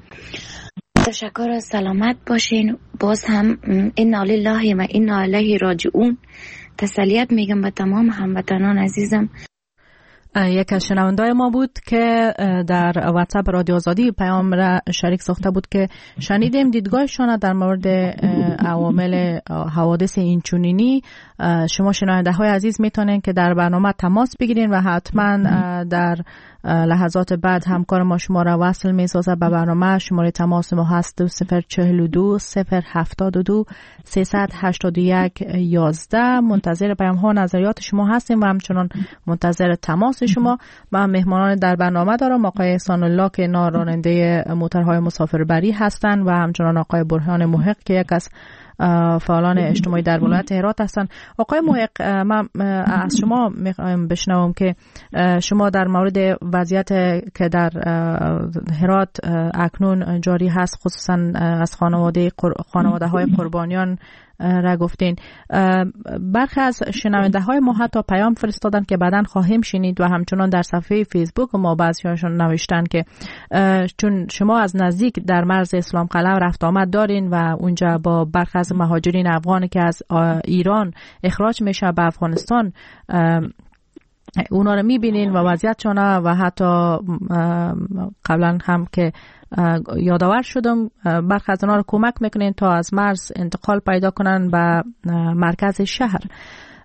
تشکر، سلامت باشین. باز هم انا لله و انا الیه راجعون. تسلیت میگم به تمام هموطنان عزیزم. یک از شنوندای ما بود که در واتساپ رادیو آزادی پیام را شریک ساخته بود که شنیدیم دیدگاهشان در مورد عوامل حوادث اینچنینی. شما شنونده های عزیز میتونین که در برنامه تماس بگیرین و حتما در لحظات بعد همکار ما شما را وصل میسازه به برنامه. شماره تماس ما هست دو صفر چهل و دو صفر هفتاد و دو سیصد هشتاد و یک یازده. منتظر پیام ها نظریات شما هستیم و همچنان منتظر تماس شما. من مهمانان در برنامه دارم آقای احسان الله که راننده موترهای مسافربری هستند و همچنان آقای برهان محق که یک از فعالان اجتماعی در ولایت هرات هستند. آقای محق، من از شما میخوایم بشنوم که شما در مورد وضعیت که در هرات اکنون جاری هست، خصوصا از خانواده خانواده های قربانیان را گفتین. برخی از شنونده های ما حتی پیام فرستادن که بعداً خواهیم شنید و همچنان در صفحه فیسبوک ما بعضی‌هاشون نوشتن که چون شما از نزدیک در مرز اسلام قلعه رفت آمد دارین و اونجا با برخی از مهاجرین افغانی که از ایران اخراج میشه به افغانستان اونا رو میبینین و وضعیتشونه و حتی قبلا هم که یادآور شدم برخی از اونا رو کمک میکنین تا از مرز انتقال پیدا کنن به مرکز شهر.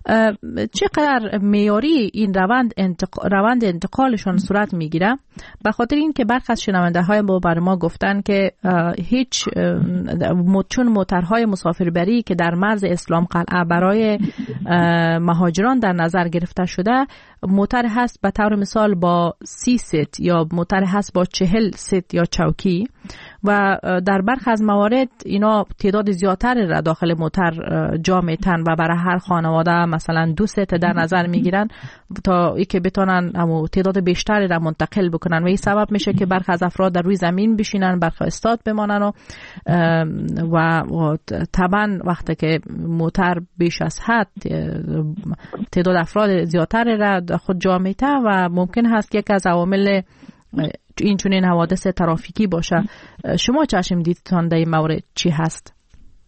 چقدر معیاری این روند انتق... روند انتقالشون صورت میگیره؟ به خاطر این که برخی از شنونده های ما بر ما گفتن که هیچ چون موترهای مسافربری که در مرز اسلام قلعه برای مهاجران در نظر گرفته شده، موتر هست به طور مثال با سی ست یا موتر هست با چهل ست یا چوکی و در برخی از موارد اینا تعداد زیادتر را داخل موتر جا میتن و برای هر خانواده مثلا دو ست در نظر میگیرن تا ای که بتونن همو تعداد بیشتری را منتقل بکنن و این سبب میشه که برخی از افراد در روی زمین بشینن، برخی استاد بمانن و و, و طبعا وقتی که موتر بیش از حد تعداد افراد زیادتر را خود جا میته و ممکن هست که یک از عوامل این چنین حوادث ترافیکی باشه. شما چشم دیدتان در این مورد چی هست؟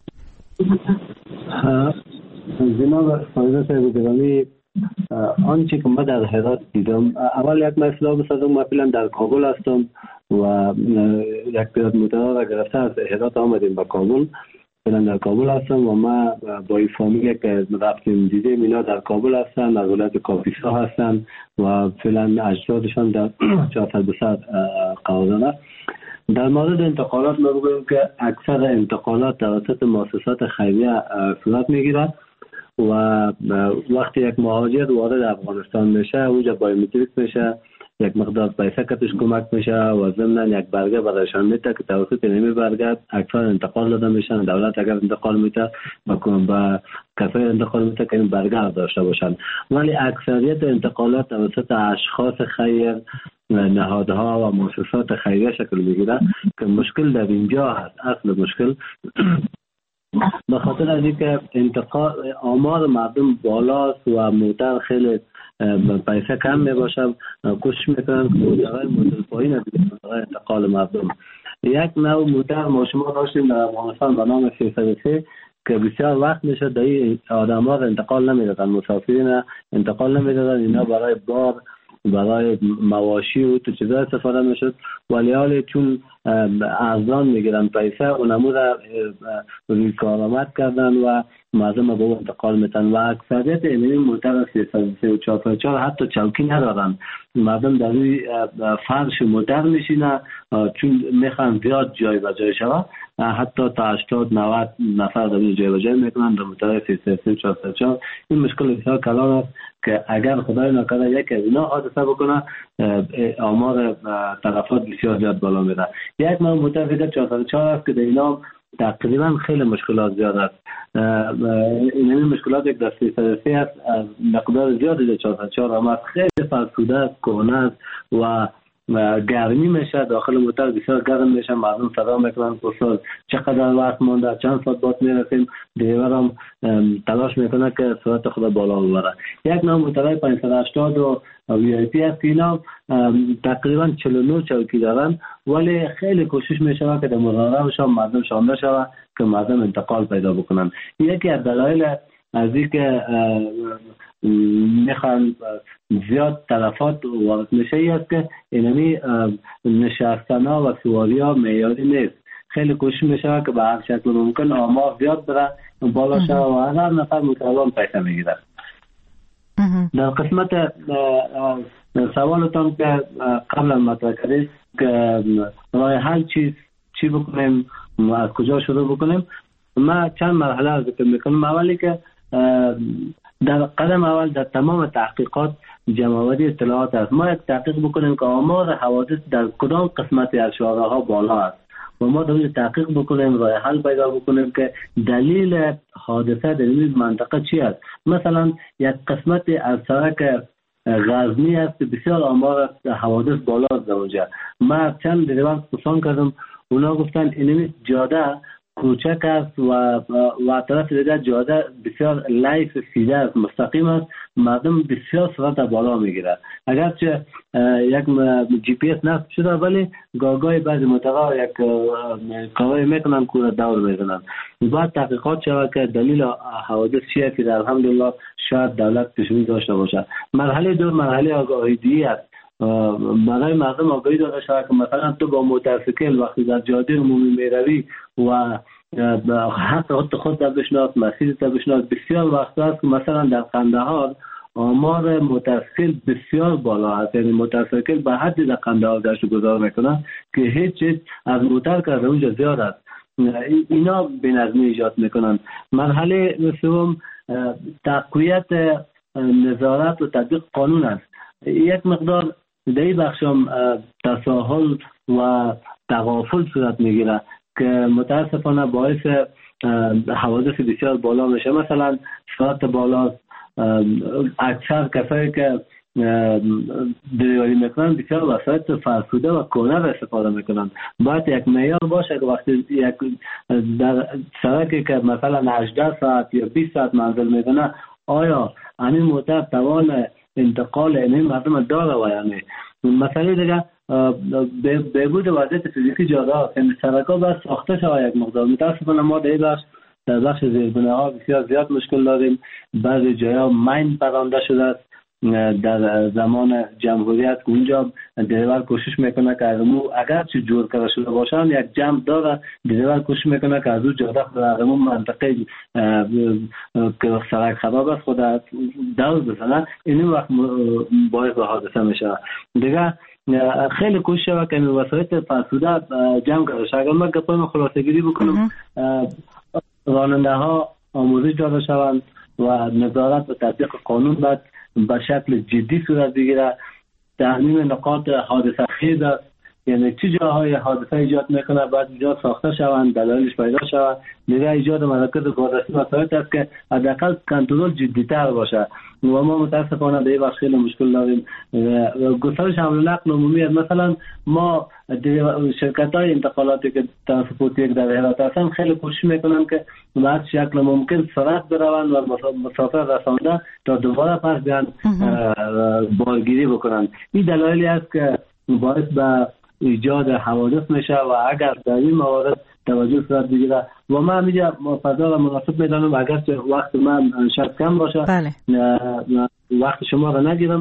جناب فایزه صاحب گرامی، آنچه که من در هرات دیدم، اول یک مسئله بسازم، من فعلا در کابل هستم و یک پیاده موتر را گرفته از هرات آمدیم به کابل. فعلا در کابل هستم و ما با این فامیلی که رفتیم دیدیم اینا در کابل هستن، از ولایت کاپیسا هستن و فعلا اجدادشان در چهارصد بیست قوانین. در مورد انتقالات ما بگویم که اکثر انتقالات توسط مؤسسات خیریه صورت میگیرد و وقتی یک مهاجر وارد افغانستان میشه اونجا بایومتریک میشه، یک مقدار پیسه کتش کمک میشه و ضمن یک برگه برایشان میده که توسط نمی برگه اکثر انتقال داده میشن. دولت اگر انتقال میده با کسای انتقال میده که این برگه داشته باشن، ولی اکثریت انتقالات توسط اشخاص خیر، نهادها و مؤسسات خیریه شکل میگیره که مشکل در اینجا هست. اصل مشکل به خاطر از اینکه انتقال آمار مردم بالاست و موتر خیلی پیسه کم میباشه، کوشش میکنن که موترهای موتر پایین بگیرن برای انتقال مردم. یک نوع موتر ما شما داشتیم در افغانستان به نام سیصد و سه که بسیار وقت میشه در این آدم ها انتقال نمیدادن، مسافرین انتقال نمیدادن، اینا برای بار، برای مواشی و تو چیزا استفاده میشد، ولی حالی چون ارزان میگیرن پیسه اونمو را روی کارآمد کردن و مردم به اون انتقال میتن و اکثریت این موتر سیصد و سه و چهارصد و چهار حتی چوکی ندارن. مردم در روی فرش موتر میشینن چون میخوان زیاد جای به جای شود، حتی تا هشتاد نود نفر در روی جای به جای میکنن در موتر سیصد و سه و چهارصد و چهار. این مشکل بسیار کلان است که اگر خدای نکرده یک از اینا حادثه بکنه آمار تلفات بسیار زیاد بالا میره. یک نوع موتر دیگر چهارصد و چهار است که در اینا تقریبا خیلی مشکلات زیاد است. این مشکلات یک در سیصد و سه است، مقدار زیادی در چهارصد و چهار هم است، خیلی فرسوده است، کهنه است و گرمی میشه. داخل موتر بسیار گرم میشه، مردم صدا میکنن پرسال چقدر وقت مونده، چند ساعت بعد میرسیم. دیور هم تلاش میکنه که سرعت خود بالا ببره. یک نوع موترهای پانصد و هشتاد و وی آی پی است که اینا تقریبا چهل و نه چوکی دارن، ولی خیلی کوشش میشه که در مراقبشان مردم شامل شوه که مردم انتقال پیدا بکنن. یکی از دلایل از اینکه میخوان زیاد تلفات وارد میشه ای است که اینمی نشستنا و سواری ها معیاری نیست. خیلی کوشش میشه که به هر شکل ممکن آمار زیاد بره بالا شده و هر نفر متوان پیسه میگیره. در قسمت سوالتان که قبلا مطرح کردید که راه حل چی چی بکنیم، از کجا شروع بکنیم، ما چند مرحله از ذکر میکنم. اولی که در قدم اول در تمام تحقیقات جمع‌آوری اطلاعات است. ما یک تحقیق بکنیم که آمار حوادث در کدام قسمتی از شاهراه‌ها بالا است و ما در تحقیق بکنیم، راه حل پیدا بکنیم که دلیل حادثه در این منطقه چی است. مثلا یک قسمتی از سرک غزنی است بسیار آمار حوادث بالا است. اونجا ما چند دیوان پرسان کردم، اونا گفتن اینمی جاده کوچک است و و طرف دیگر جاده بسیار لایف سیده است، مستقیم است، مردم بسیار سرعت بالا میگیره. اگرچه یک جی پی اس نصب شده ولی گاگای بعضی منطقه یک کارایی میکنن که دور میزنن. باید تحقیقات شود که دلیل حوادث چیه که در الحمدلله شاید دولت پیشبینی داشته باشه. مرحله دو مرحله آگاهی است. برای مردم آگاهی داده شود که مثلا تو با موتورسیکل وقتی در جاده عمومی میروی و حق خود را بشناس، مسیر را بشناس. بسیار وقت است که مثلا در قندهار آمار متاسکل بسیار بالا است، یعنی متاسکل به حدی در قندهار گشت گذار میکنن که هیچ چیز از موتر که اونجا زیاد است. اینا بی‌نظمی ایجاد میکنن. مرحله سوم تقویت نظارت و تطبیق قانون است. یک مقدار در این بخش هم تساهل و تغافل صورت میگیره که متاسفانه باعث حوادث بسیار بالا میشه. مثلا سرعت بالا، اکثر کسایی که دریوری میکنن بسیار وسایط فرسوده و کهنه را استفاده میکنن. باید یک معیار باشه که وقتی یک در سرکی که مثلا هجده ساعت یا بیست ساعت منزل میکنه، آیا همین موتر توان انتقال این مردم داره و یا نه؟ مسئله دیگه بهبود وضعیت فیزیکی جاده هست. این سرک‌ها باید ساخته شود یک مقدار. متاسفانه ما در این بخش در بخش زیربنا ها بسیار زیاد مشکل داریم. بعضی جاها مین پرانده شده است. در زمان جمهوریت اونجا دریور کوشش میکنه که از مو اگر چی جور کرده شده باشن یک جمع داره، دریور کوشش میکنه که از اون جاده خود از اون منطقه که سرک خراب است خود دور بزنه. این وقت باعث حادثه میشه. دیگه خیلی کوشش شود که وسایط فرسوده جمع کرده شد. اگر من گپای خلاصه گیری بکنم، راننده ها آموزش داده شوند و نظارت و تطبیق قانون باید به شکل جدی صورت بگیره. تعمیم نقاط حادثه خیز است، یعنی چه جاهای حادثه ایجاد میکنه باید اینجا ساخته شوند، دلایلش پیدا شود. دیگه ایجاد مراکز بازرسی وسایط است که حداقل کنترل جدی‌تر باشه. و ما متاسفانه به این بخش خیلی مشکل داریم. گسترش حمل و نقل عمومی، مثلا ما شرکت‌های انتقالاتی که ترانسپورتی در هرات هستن خیلی کوشش میکنن که به هر شکل ممکن سرعت بروند و مسافر رسانده تا دوباره پس بیان بارگیری بکنن. این دلایلی است که باعث به ایجاد حوادث میشه و اگر در این موارد توجه صورت بگیره و من میگم فضا را مناسب میدانم اگر وقت من شاید کم باشه، بله. وقت شما را نگیرم.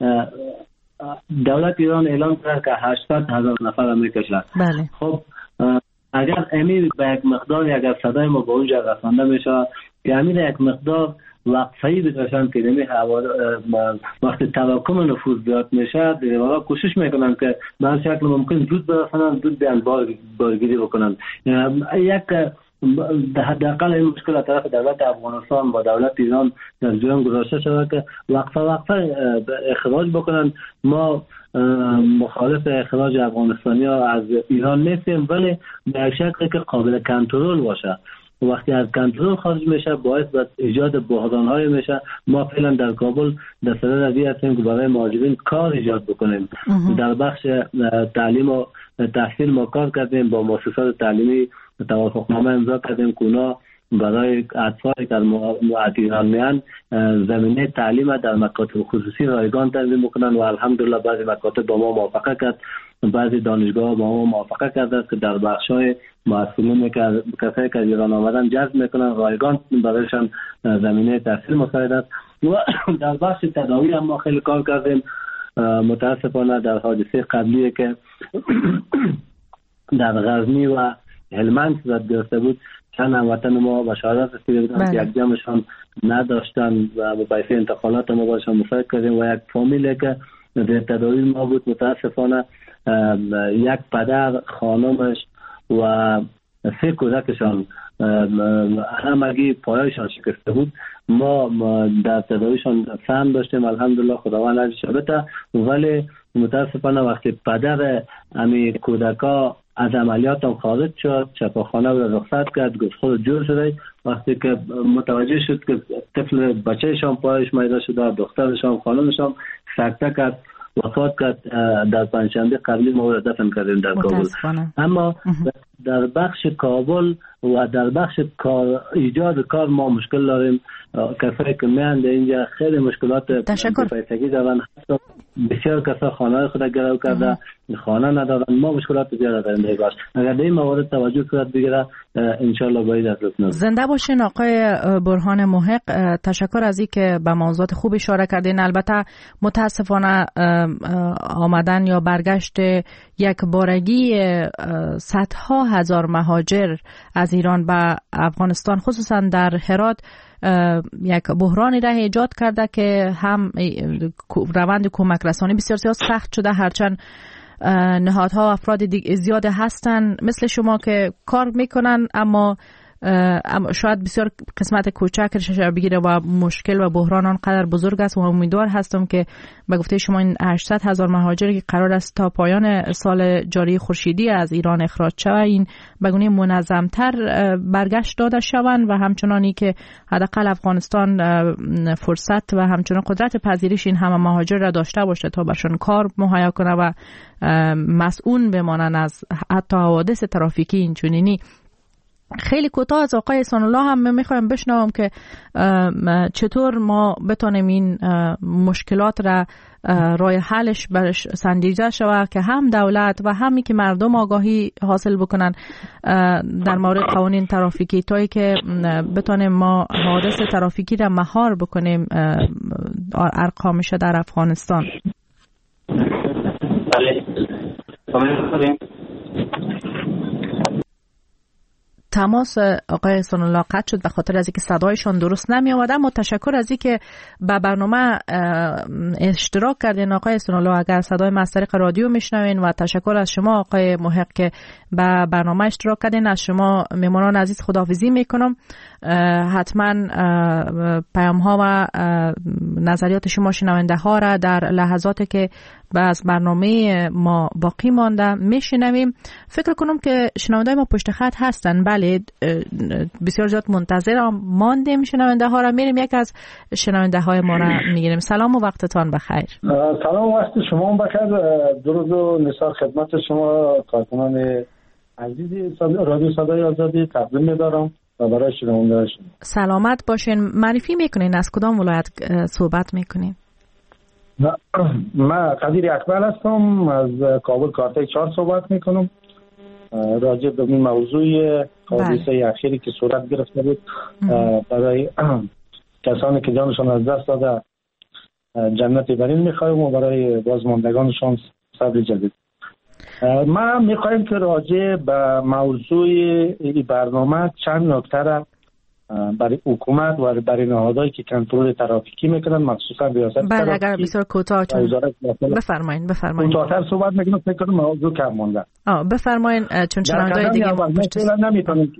دولت ایران اعلام کرد که هشتصد هزار نفر میکشه. بله. خب اگر امیر به یک مقدار اگر صدای ما به اونجا رسانده میشه که امیر یک مقدار وقفه‌ای بکشن که نمی وقتی تراکم نفوذ زیاد میشه، دیوارا کوشش میکنن که به هر شکل ممکن زود برسنن، زود بیان بار بارگیری بکنن. یک حداقل این مشکل از طرف دولت افغانستان و دولت ایران در جریان گذاشته شده که وقفه وقفه اخراج بکنن. ما مخالف اخراج افغانستانی ها از ایران نیستیم، ولی به شکلی که قابل کنترل باشه. وقتی از کنترل خارج میشه باعث به ایجاد بحران های میشه. ما فعلا در کابل در صدد ازی هستیم که برای مهاجرین کار ایجاد بکنیم. در بخش تعلیم و تحصیل ما کار کردیم، با مؤسسات تعلیمی توافقنامه امضا کردیم که اونا برای اطفالی که از ایران میان زمینه تعلیم در مکاتب خصوصی رایگان تنظیم میکنن و الحمدلله بعضی مکاتب با ما موافقه کرد، بعضی دانشگاه با ما موافقه کرده که در بخش‌های مسئولین که کسایی که ایران آمدن جذب میکنن رایگان برایشان زمینه تحصیل مساعد است. و در بخش تداوی هم ما خیلی کار کردیم. متاسفانه در حادثه قبلی که در غزنی و هلمند صورت گرفته بود چند هموطن ما بشارت رسیده بودن که یک جمعشان نداشتن و مباحثه انتقالات ما باشن مساعد کردیم و یک فامیلی که در تداوی ما بود متاسفانه یک پدر، خانمش و سه کودکشان همگی پایشان شکسته بود. ما در تداویشان سهم داشتیم الحمدلله، خداوند عزیز بته، ولی متاسفانه وقتی پدر امی کودکا از عملیات هم خارج شد، چپاخانه رو رخصت کرد، گفت خود جور شده. وقتی که متوجه شد که طفل بچه‌شان پایش میده شده، دخترشان خانمشان سکته کرد، وفات کرد. در پنجشنبه قبلی ما دفن کردیم در کابل. اما در بخش کابل و در بخش کار ایجاد کار ما مشکل داریم. کسایی که میان اینجا خیلی مشکلات پیسگی دارن، بسیار کسا خانه خود گرو کرده، خانه ندارن. ما مشکلات زیاد داریم در باش. اگر در این موارد توجه صورت بگیره انشالله باید از لطف. زنده باشین آقای برهان محق. تشکر از این که به موضوعات خوب اشاره کردین. البته متاسفانه آمدن یا برگشت یک بارگی صدها هزار مهاجر از ایران به افغانستان خصوصا در هرات یک بحرانی را ایجاد کرده که هم روند کمک رسانی بسیار زیاد سخت شده، هرچند نهادها و افراد زیاد هستن مثل شما که کار میکنن اما اما شاید بسیار قسمت کوچکش بگیره و مشکل و بحران آنقدر بزرگ است و امیدوار هستم که به گفته شما این هشتصد هزار مهاجری که قرار است تا پایان سال جاری خورشیدی از ایران اخراج شود این به گونه منظم‌تر برگشت داده شوند و همچنانی که حداقل افغانستان فرصت و همچنان قدرت پذیرش این همه مهاجر را داشته باشه تا برشان کار مهیا کنه و مسئول بمانند از حتی حوادث ترافیکی اینچنینی. خیلی کوتاه از آقای احسان الله هم میخوایم بشنوم که چطور ما بتونیم این مشکلات را راه حلش برش سنجیده شود که هم دولت و همی که مردم آگاهی حاصل بکنن در مورد قوانین ترافیکی تایی که بتونیم ما حادث ترافیکی را مهار بکنیم ارقامش در افغانستان. بله. تماس آقای احسان الله قطع شد به خاطر از اینکه صدایشان درست نمی آمد، اما تشکر از اینکه به برنامه اشتراک کردین آقای احسان الله. اگر صدای ما از طریق رادیو میشنوین و تشکر از شما آقای محق که به برنامه اشتراک کردین. از شما مهمانان عزیز خداحافظی میکنم. حتما پیام ها و نظریات شما شنونده ها را در لحظاتی که از برنامه ما باقی مانده میشنویم. فکر کنم که شنونده ما پشت خط هستن. بله بسیار زیاد منتظر ماندیم شنونده ها را. میریم یک از شنونده های ما را میگیریم. سلام و وقتتان بخیر. سلام وقت شما بخیر. درود و نثار خدمت شما کارکنان عزیز رادیو صدای آزادی تقدیم می‌دارم و برای شنونده شما. سلامت باشین. معرفی میکنین از کدام ولایت صحبت میکنین؟ من قدیر اکبر هستم، از کابل کارته چهار صحبت میکنم. راجع به این موضوع حادثه اخیری که صورت گرفته بود برای کسانی که جانشان از دست داده جنت برین میخوایم و برای بازماندگانشان صبر جدید. ما میخوایم که راجع به موضوع این برنامه چند نکته را برای حکومت و برای نهادهایی که کنترل ترافیکی میکنن مخصوصا ریاست ترافیکی. بله اگر بسیار کوتاه بفرمایید بفرمایید. کوتاه‌تر صحبت میکنم فکر کنم موضوع کم مونده. آه بفرمایید چون شنونده‌های دیگه ما نمیتونیم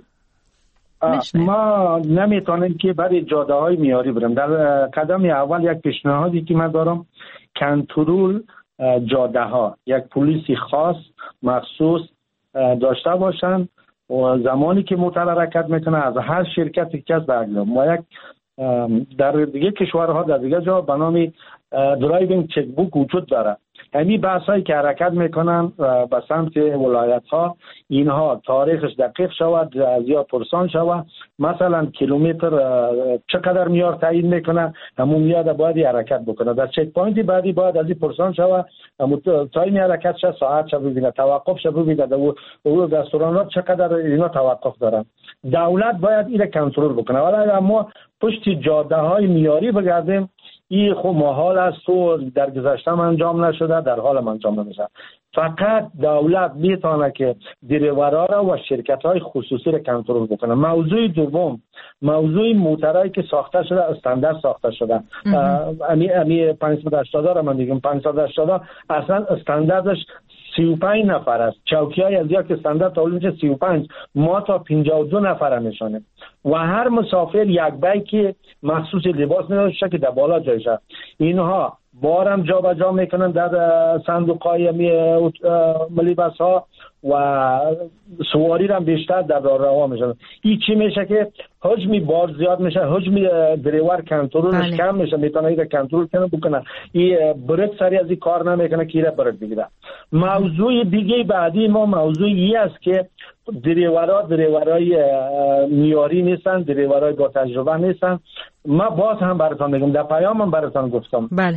ما نمیتونیم که برای جاده‌های میاری بریم. در قدم اول یک پیشنهادی که من دارم کنترل جاده‌ها یک پلیسی خاص مخصوص داشته باشن و زمانی که موتر حرکت میکنه از هر شرکتی که از بگیرم و یک در دیگه کشورها در دیگه جا به نام درایوینگ چک بوک وجود داره. همین بحثایی که حرکت میکنن به سمت ولایت ها اینها تاریخش دقیق شود از یا پرسان شود، مثلا کیلومتر چقدر میار تعیین میکنه همون میاد باید حرکت بکنه. در چک پوینتی بعدی باید از این پرسان شود همون تایم حرکت شد، ساعت شد ببینه، توقف شد ببینه و اون رستورانات چقدر اینا توقف دارن. دولت باید این کنترل بکنه. ولی اما پشت جاده های میاری بگردیم این خب محال است و در گذشته انجام نشده، در حال انجام نمیشه. فقط دولت میتونه که دریورا را و شرکت های خصوصی را کنترل بکنه. موضوع دوم موضوع موترایی که ساخته شده استاندارد ساخته شده. امی امی پانصد و هشتاد را من میگم پانصد و هشتاد اصلا استانداردش سی و پنج نفر است. چوکیای از یا که استاندارد تولید میشه سی و پنج ما تا پنجاه و دو نفر میشونه و هر مسافر یک بیک مخصوص لباس میداشه که در بالا جایشه. اینها بارم جا به جا میکنن در صندوق‌های ملی بس ها و سواری هم بیشتر در راه میشن. این چی میشه که حجم بار زیاد میشه، حجم دریور کنترلش بله. کم میشه، میتونه اینو کنترل کنه بکنه. این بریک سری از این کار نمیکنه که ایره بریک بگیره. موضوع دیگه بعدی ما موضوعی است که دریورها دریورای میاری نیستن، دریورای با تجربه نیستن. ما باز هم براتون میگم، در پیامم براتون گفتم بله.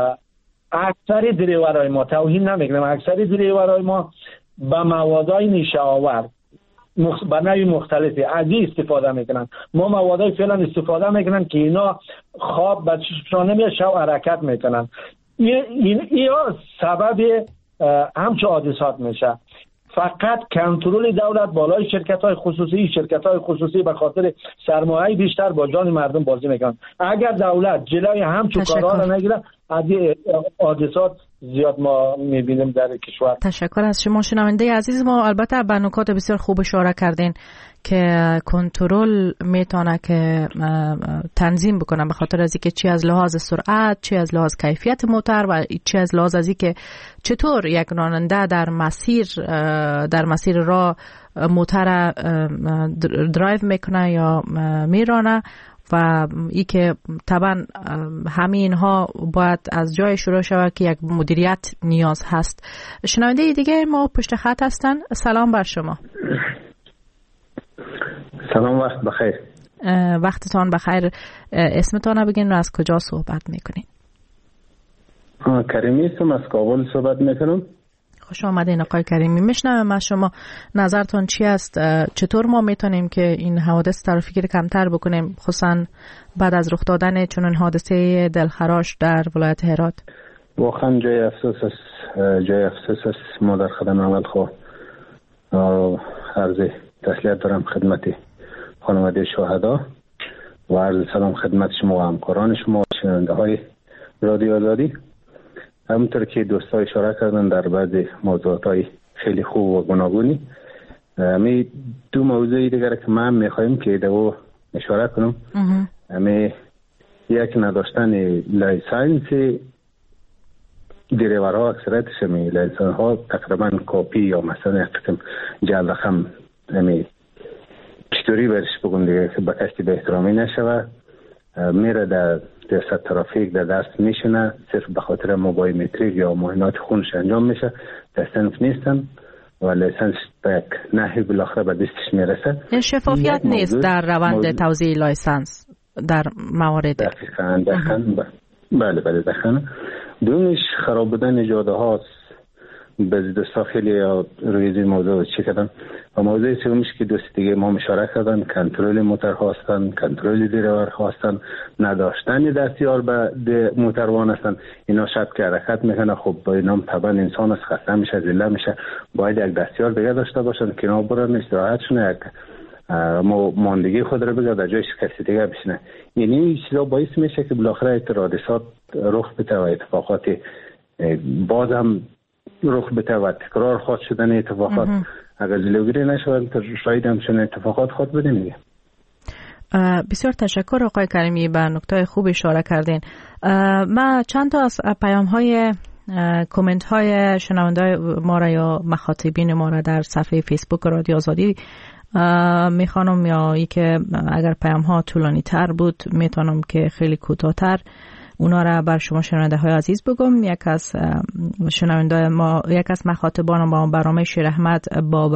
اکثر دریورای ما توهین نمیکنم، اکثر دریورای ما با موادای نیشه آور به نوع مختلفی از این استفاده میکنن. ما موادای فعلا استفاده میکنن که اینا خواب به چشمشان نمیاد، شب حرکت میکنن. این این سبب همچه حادثات میشه. فقط کنترل دولت بالای شرکت‌های خصوصی شرکت‌های خصوصی به خاطر سرمایه بیشتر با جان مردم بازی میکنن. اگر دولت جلوی همچون کارا را نگیره از حادثات زیاد ما میبینیم در کشور. تشکر از شما شنونده عزیز ما. البته به نکات بسیار خوب اشاره کردین که کنترل میتونه که تنظیم بکنه به خاطر از اینکه چی از لحاظ سرعت، چی از لحاظ کیفیت موتور و چی از لحاظ از اینکه چطور یک راننده در مسیر در مسیر راه موتور درایو میکنه یا میرانه و ای که طبعا همه اینها باید از جای شروع شود که یک مدیریت نیاز هست. شنونده دیگه ما پشت خط هستن. سلام بر شما. سلام، وقت بخیر. وقتتان بخیر. اسمتان بگین و از کجا صحبت میکنین؟ کریمی هستم، از کابل صحبت میکنم. خوش آمدین آقای کریمی. میشنوم از شما نظرتون چی است؟ چطور ما میتونیم که این حوادث ترافیکی رو کمتر بکنیم، خصوصا بعد از رخ دادن چنین حادثه دلخراش در ولایت هرات؟ واقعا جای افسوس است، جای افسوس است. ما در خدمت اول خو عرض تسلیت دارم خدمت خانواده شهدا و عرض سلام خدمت شما و همکاران شما و شنونده های رادیو آزادی. همونطور که دوستا اشاره کردن در بعض موضوعات های خیلی خوب و گوناگونی، می دو موضوعی دیگر که من میخوایم که دو اشاره کنم. می یک نداشتن لایسنس دریورها، اکثریتش می لایسنس ها تقریبا کاپی یا مثلا یک قسم جعل رقم می چطوری برش بگم دیگه که به کسی به احترامی نشوه، میره در ریاست ترافیک در دست میشنه، صرف به خاطر موبایل متریک یا معاینات خونش انجام میشه، لایسنس نیستن و لایسنس به یک نحوی بالاخره به دستش میرسه. این شفافیت نیست در روند توزیع لایسنس در موارد. دقیقاً دقیقاً بله بله دقیقاً. دومش خراب بودن جاده هاست. بعضی دوستا خیلی روی این موضوع چی کردن و موضوع سومش که دوست دیگه ما اشاره کردن کنترل موتور هستن، کنترل دریور هستن، نداشتن دستیار به موتروان هستن. اینا شب که حرکت میکنه خب با اینا طبعا انسان از خسته میشه، ذله میشه، باید یک دستیار دیگه داشته باشن که اینا برن استراحتشون یک ماندگی خود رو بگه در جایش کسی دیگه بشینه. یعنی این چیزا باعث میشه که بالاخره حادثات رخ بده و اتفاقات باز هم رخ بده و تکرار خواهد شدن اتفاقات اگر جلوگیری نشود شاید همچنین اتفاقات خود بده میگه. بسیار تشکر آقای کریمی، بر نکته خوب اشاره کردین. ما چند تا از پیام های کامنت های شنونده ما را یا مخاطبین ما را در صفحه فیسبوک رادیو آزادی میخوانم، یا ای که اگر پیام ها طولانی تر بود میتونم که خیلی کوتاه‌تر اونا را بر شما شنونده های عزیز بگم. یک از شنونده ما، یک از مخاطبان ما برنامه شیر احمد باب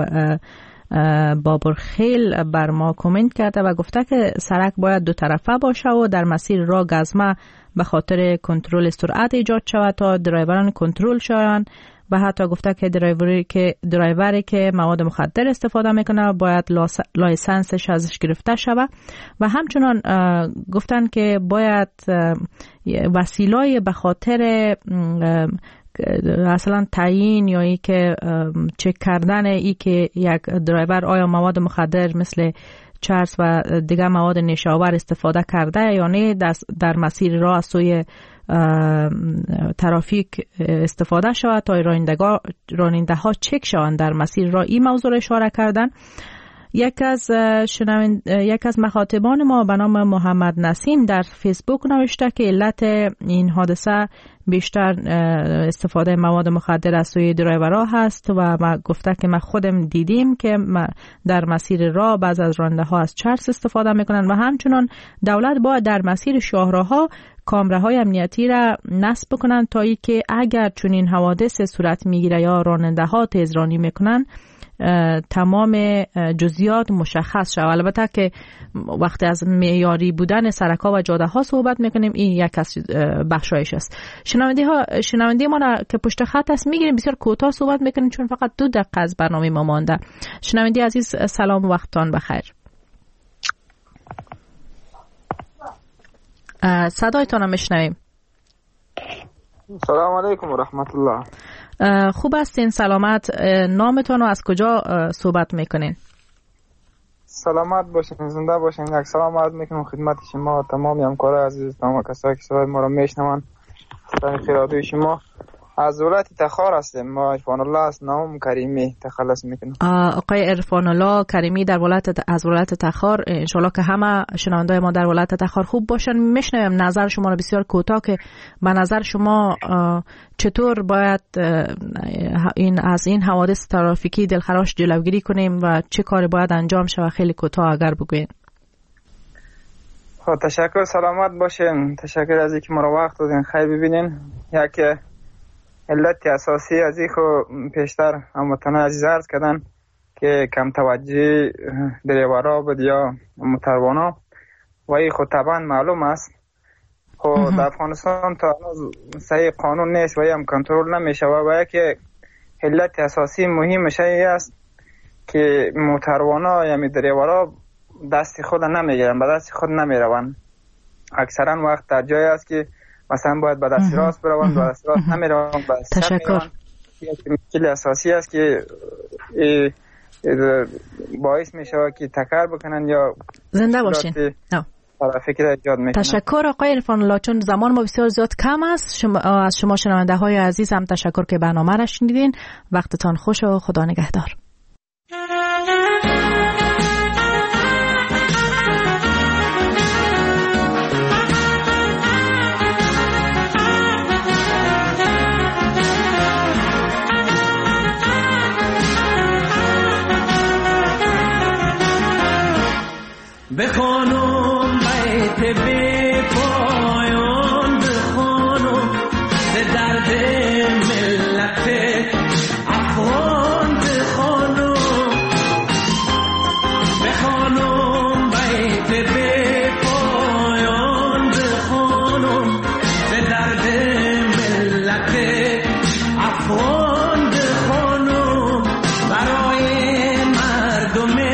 بابرخیل بر ما کامنت کرده و گفته که سرک باید دو طرفه باشه و در مسیر راه گزمه به خاطر کنترل سرعت ایجاد شود تا درایوران کنترل شوند و حتی گفته که درایوری که درایوری که مواد مخدر استفاده میکنه باید لایسنسش ازش گرفته شود و همچنان گفتن که باید وسیله‌ای به خاطر اصلا تعیین یا ای که چک کردن ای که یک درایور آیا مواد مخدر مثل چرس و دیگر مواد نشاور استفاده کرده یا نه در مسیر راه از سوی ترافیک استفاده شود تا راننده ها چک شوند در مسیر راه. این موضوع اشاره کردن. یک از شنوند یک از مخاطبان ما به نام محمد نسیم در فیسبوک نوشته که علت این حادثه بیشتر استفاده مواد مخدر از سوی درایورها هست و ما گفته که ما خودم دیدیم که در مسیر راه بعض از راننده ها از چرس استفاده میکنن و همچنان دولت باید در مسیر شاهراها کامراهای امنیتی را نصب بکنن تا ای که اگر چنین حوادث صورت میگیره یا راننده ها تیزرانی میکنن تمام جزئیات مشخص شود. البته که وقتی از معیاری بودن سرک‌ها و جاده‌ها صحبت میکنیم این یک از بخشایش است. شنونده ها شنونده ما را که پشت خط است میگیریم بسیار کوتاه صحبت میکنیم چون فقط دو دقیقه از برنامه ما مانده. شنونده عزیز سلام و وقتتان بخیر. صدایتان رو میشنویم. سلام علیکم و رحمت الله. خوب هستین؟ سلامت؟ نامتون و از کجا صحبت میکنین؟ سلامت باشین، زنده باشین. یک سلام عرض میکنم خدمت شما تمامی همکارای عزیز، تمام کسایی که صدای ما رو میشنون. طریق رادیو شما از ولایت تخار هستیم. ما عرفان الله از نام کریمی تخلص میکنم. آقای عرفان الله کریمی در ولایت از ولایت تخار، ان شاءالله که همه شنوندای ما در ولایت تخار خوب باشن. میشنویم نظر شما رو بسیار کوتاه که به نظر شما چطور باید این از این حوادث ترافیکی دلخراش جلوگیری کنیم و چه کاری باید انجام شود؟ خیلی کوتاه اگر بگوین. خب تشکر، سلامت باشین. تشکر از اینکه ما رو وقت دادین. خیلی ببینین یک علت اساسی از این خو پیشتر هموطنان عزیز عرض کردن که کم توجهی دریورا بود یا متروانا و این خود طبعا معلوم است. خب در افغانستان تا صحیح قانون نیست و هم کنترل نمیشه و که علت اساسی مهمش است که متروانا یا دریورا دست خود نمیگیرن، به دست خود نمیرون. اکثرا وقت در جای است که مثلا باید به دست راست بروند، به دست راست نمیروند. تشکر. یک مشکل اساسی است که باعث میشه که تکر بکنن یا زنده باشین. فکر ایجاد میکنن. تشکر آقای عرفان الله. چون زمان ما بسیار زیاد کم است، شما از شما شنونده های عزیز هم تشکر که برنامه را شنیدین. وقتتان خوش و خدا نگهدار. بخوانم بیت بی پایان، بخوانم به درد ملت افغان، بخوانم بخوانم بیت بی پایان، بخوانم به درد ملت افغان، بخوانم برای مردم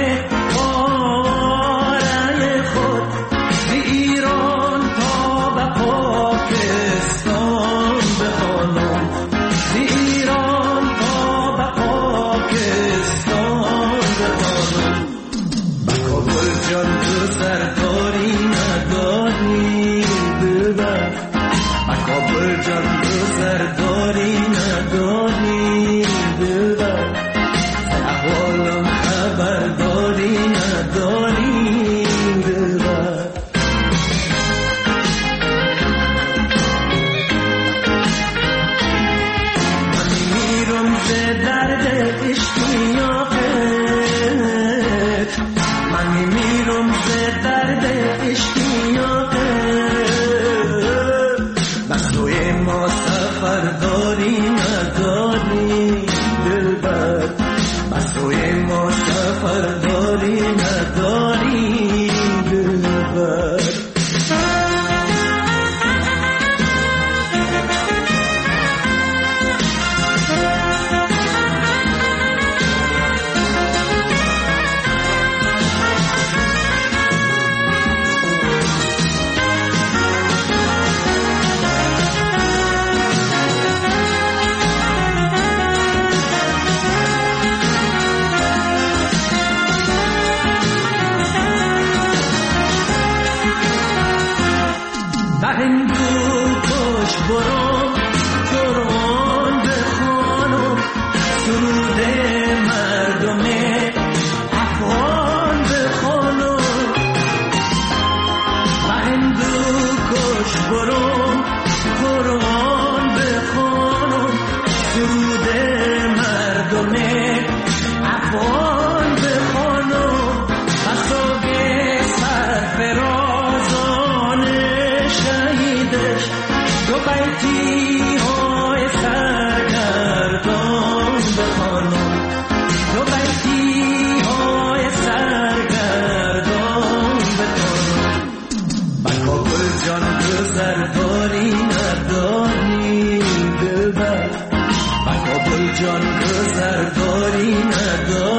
جان گذر داری نداری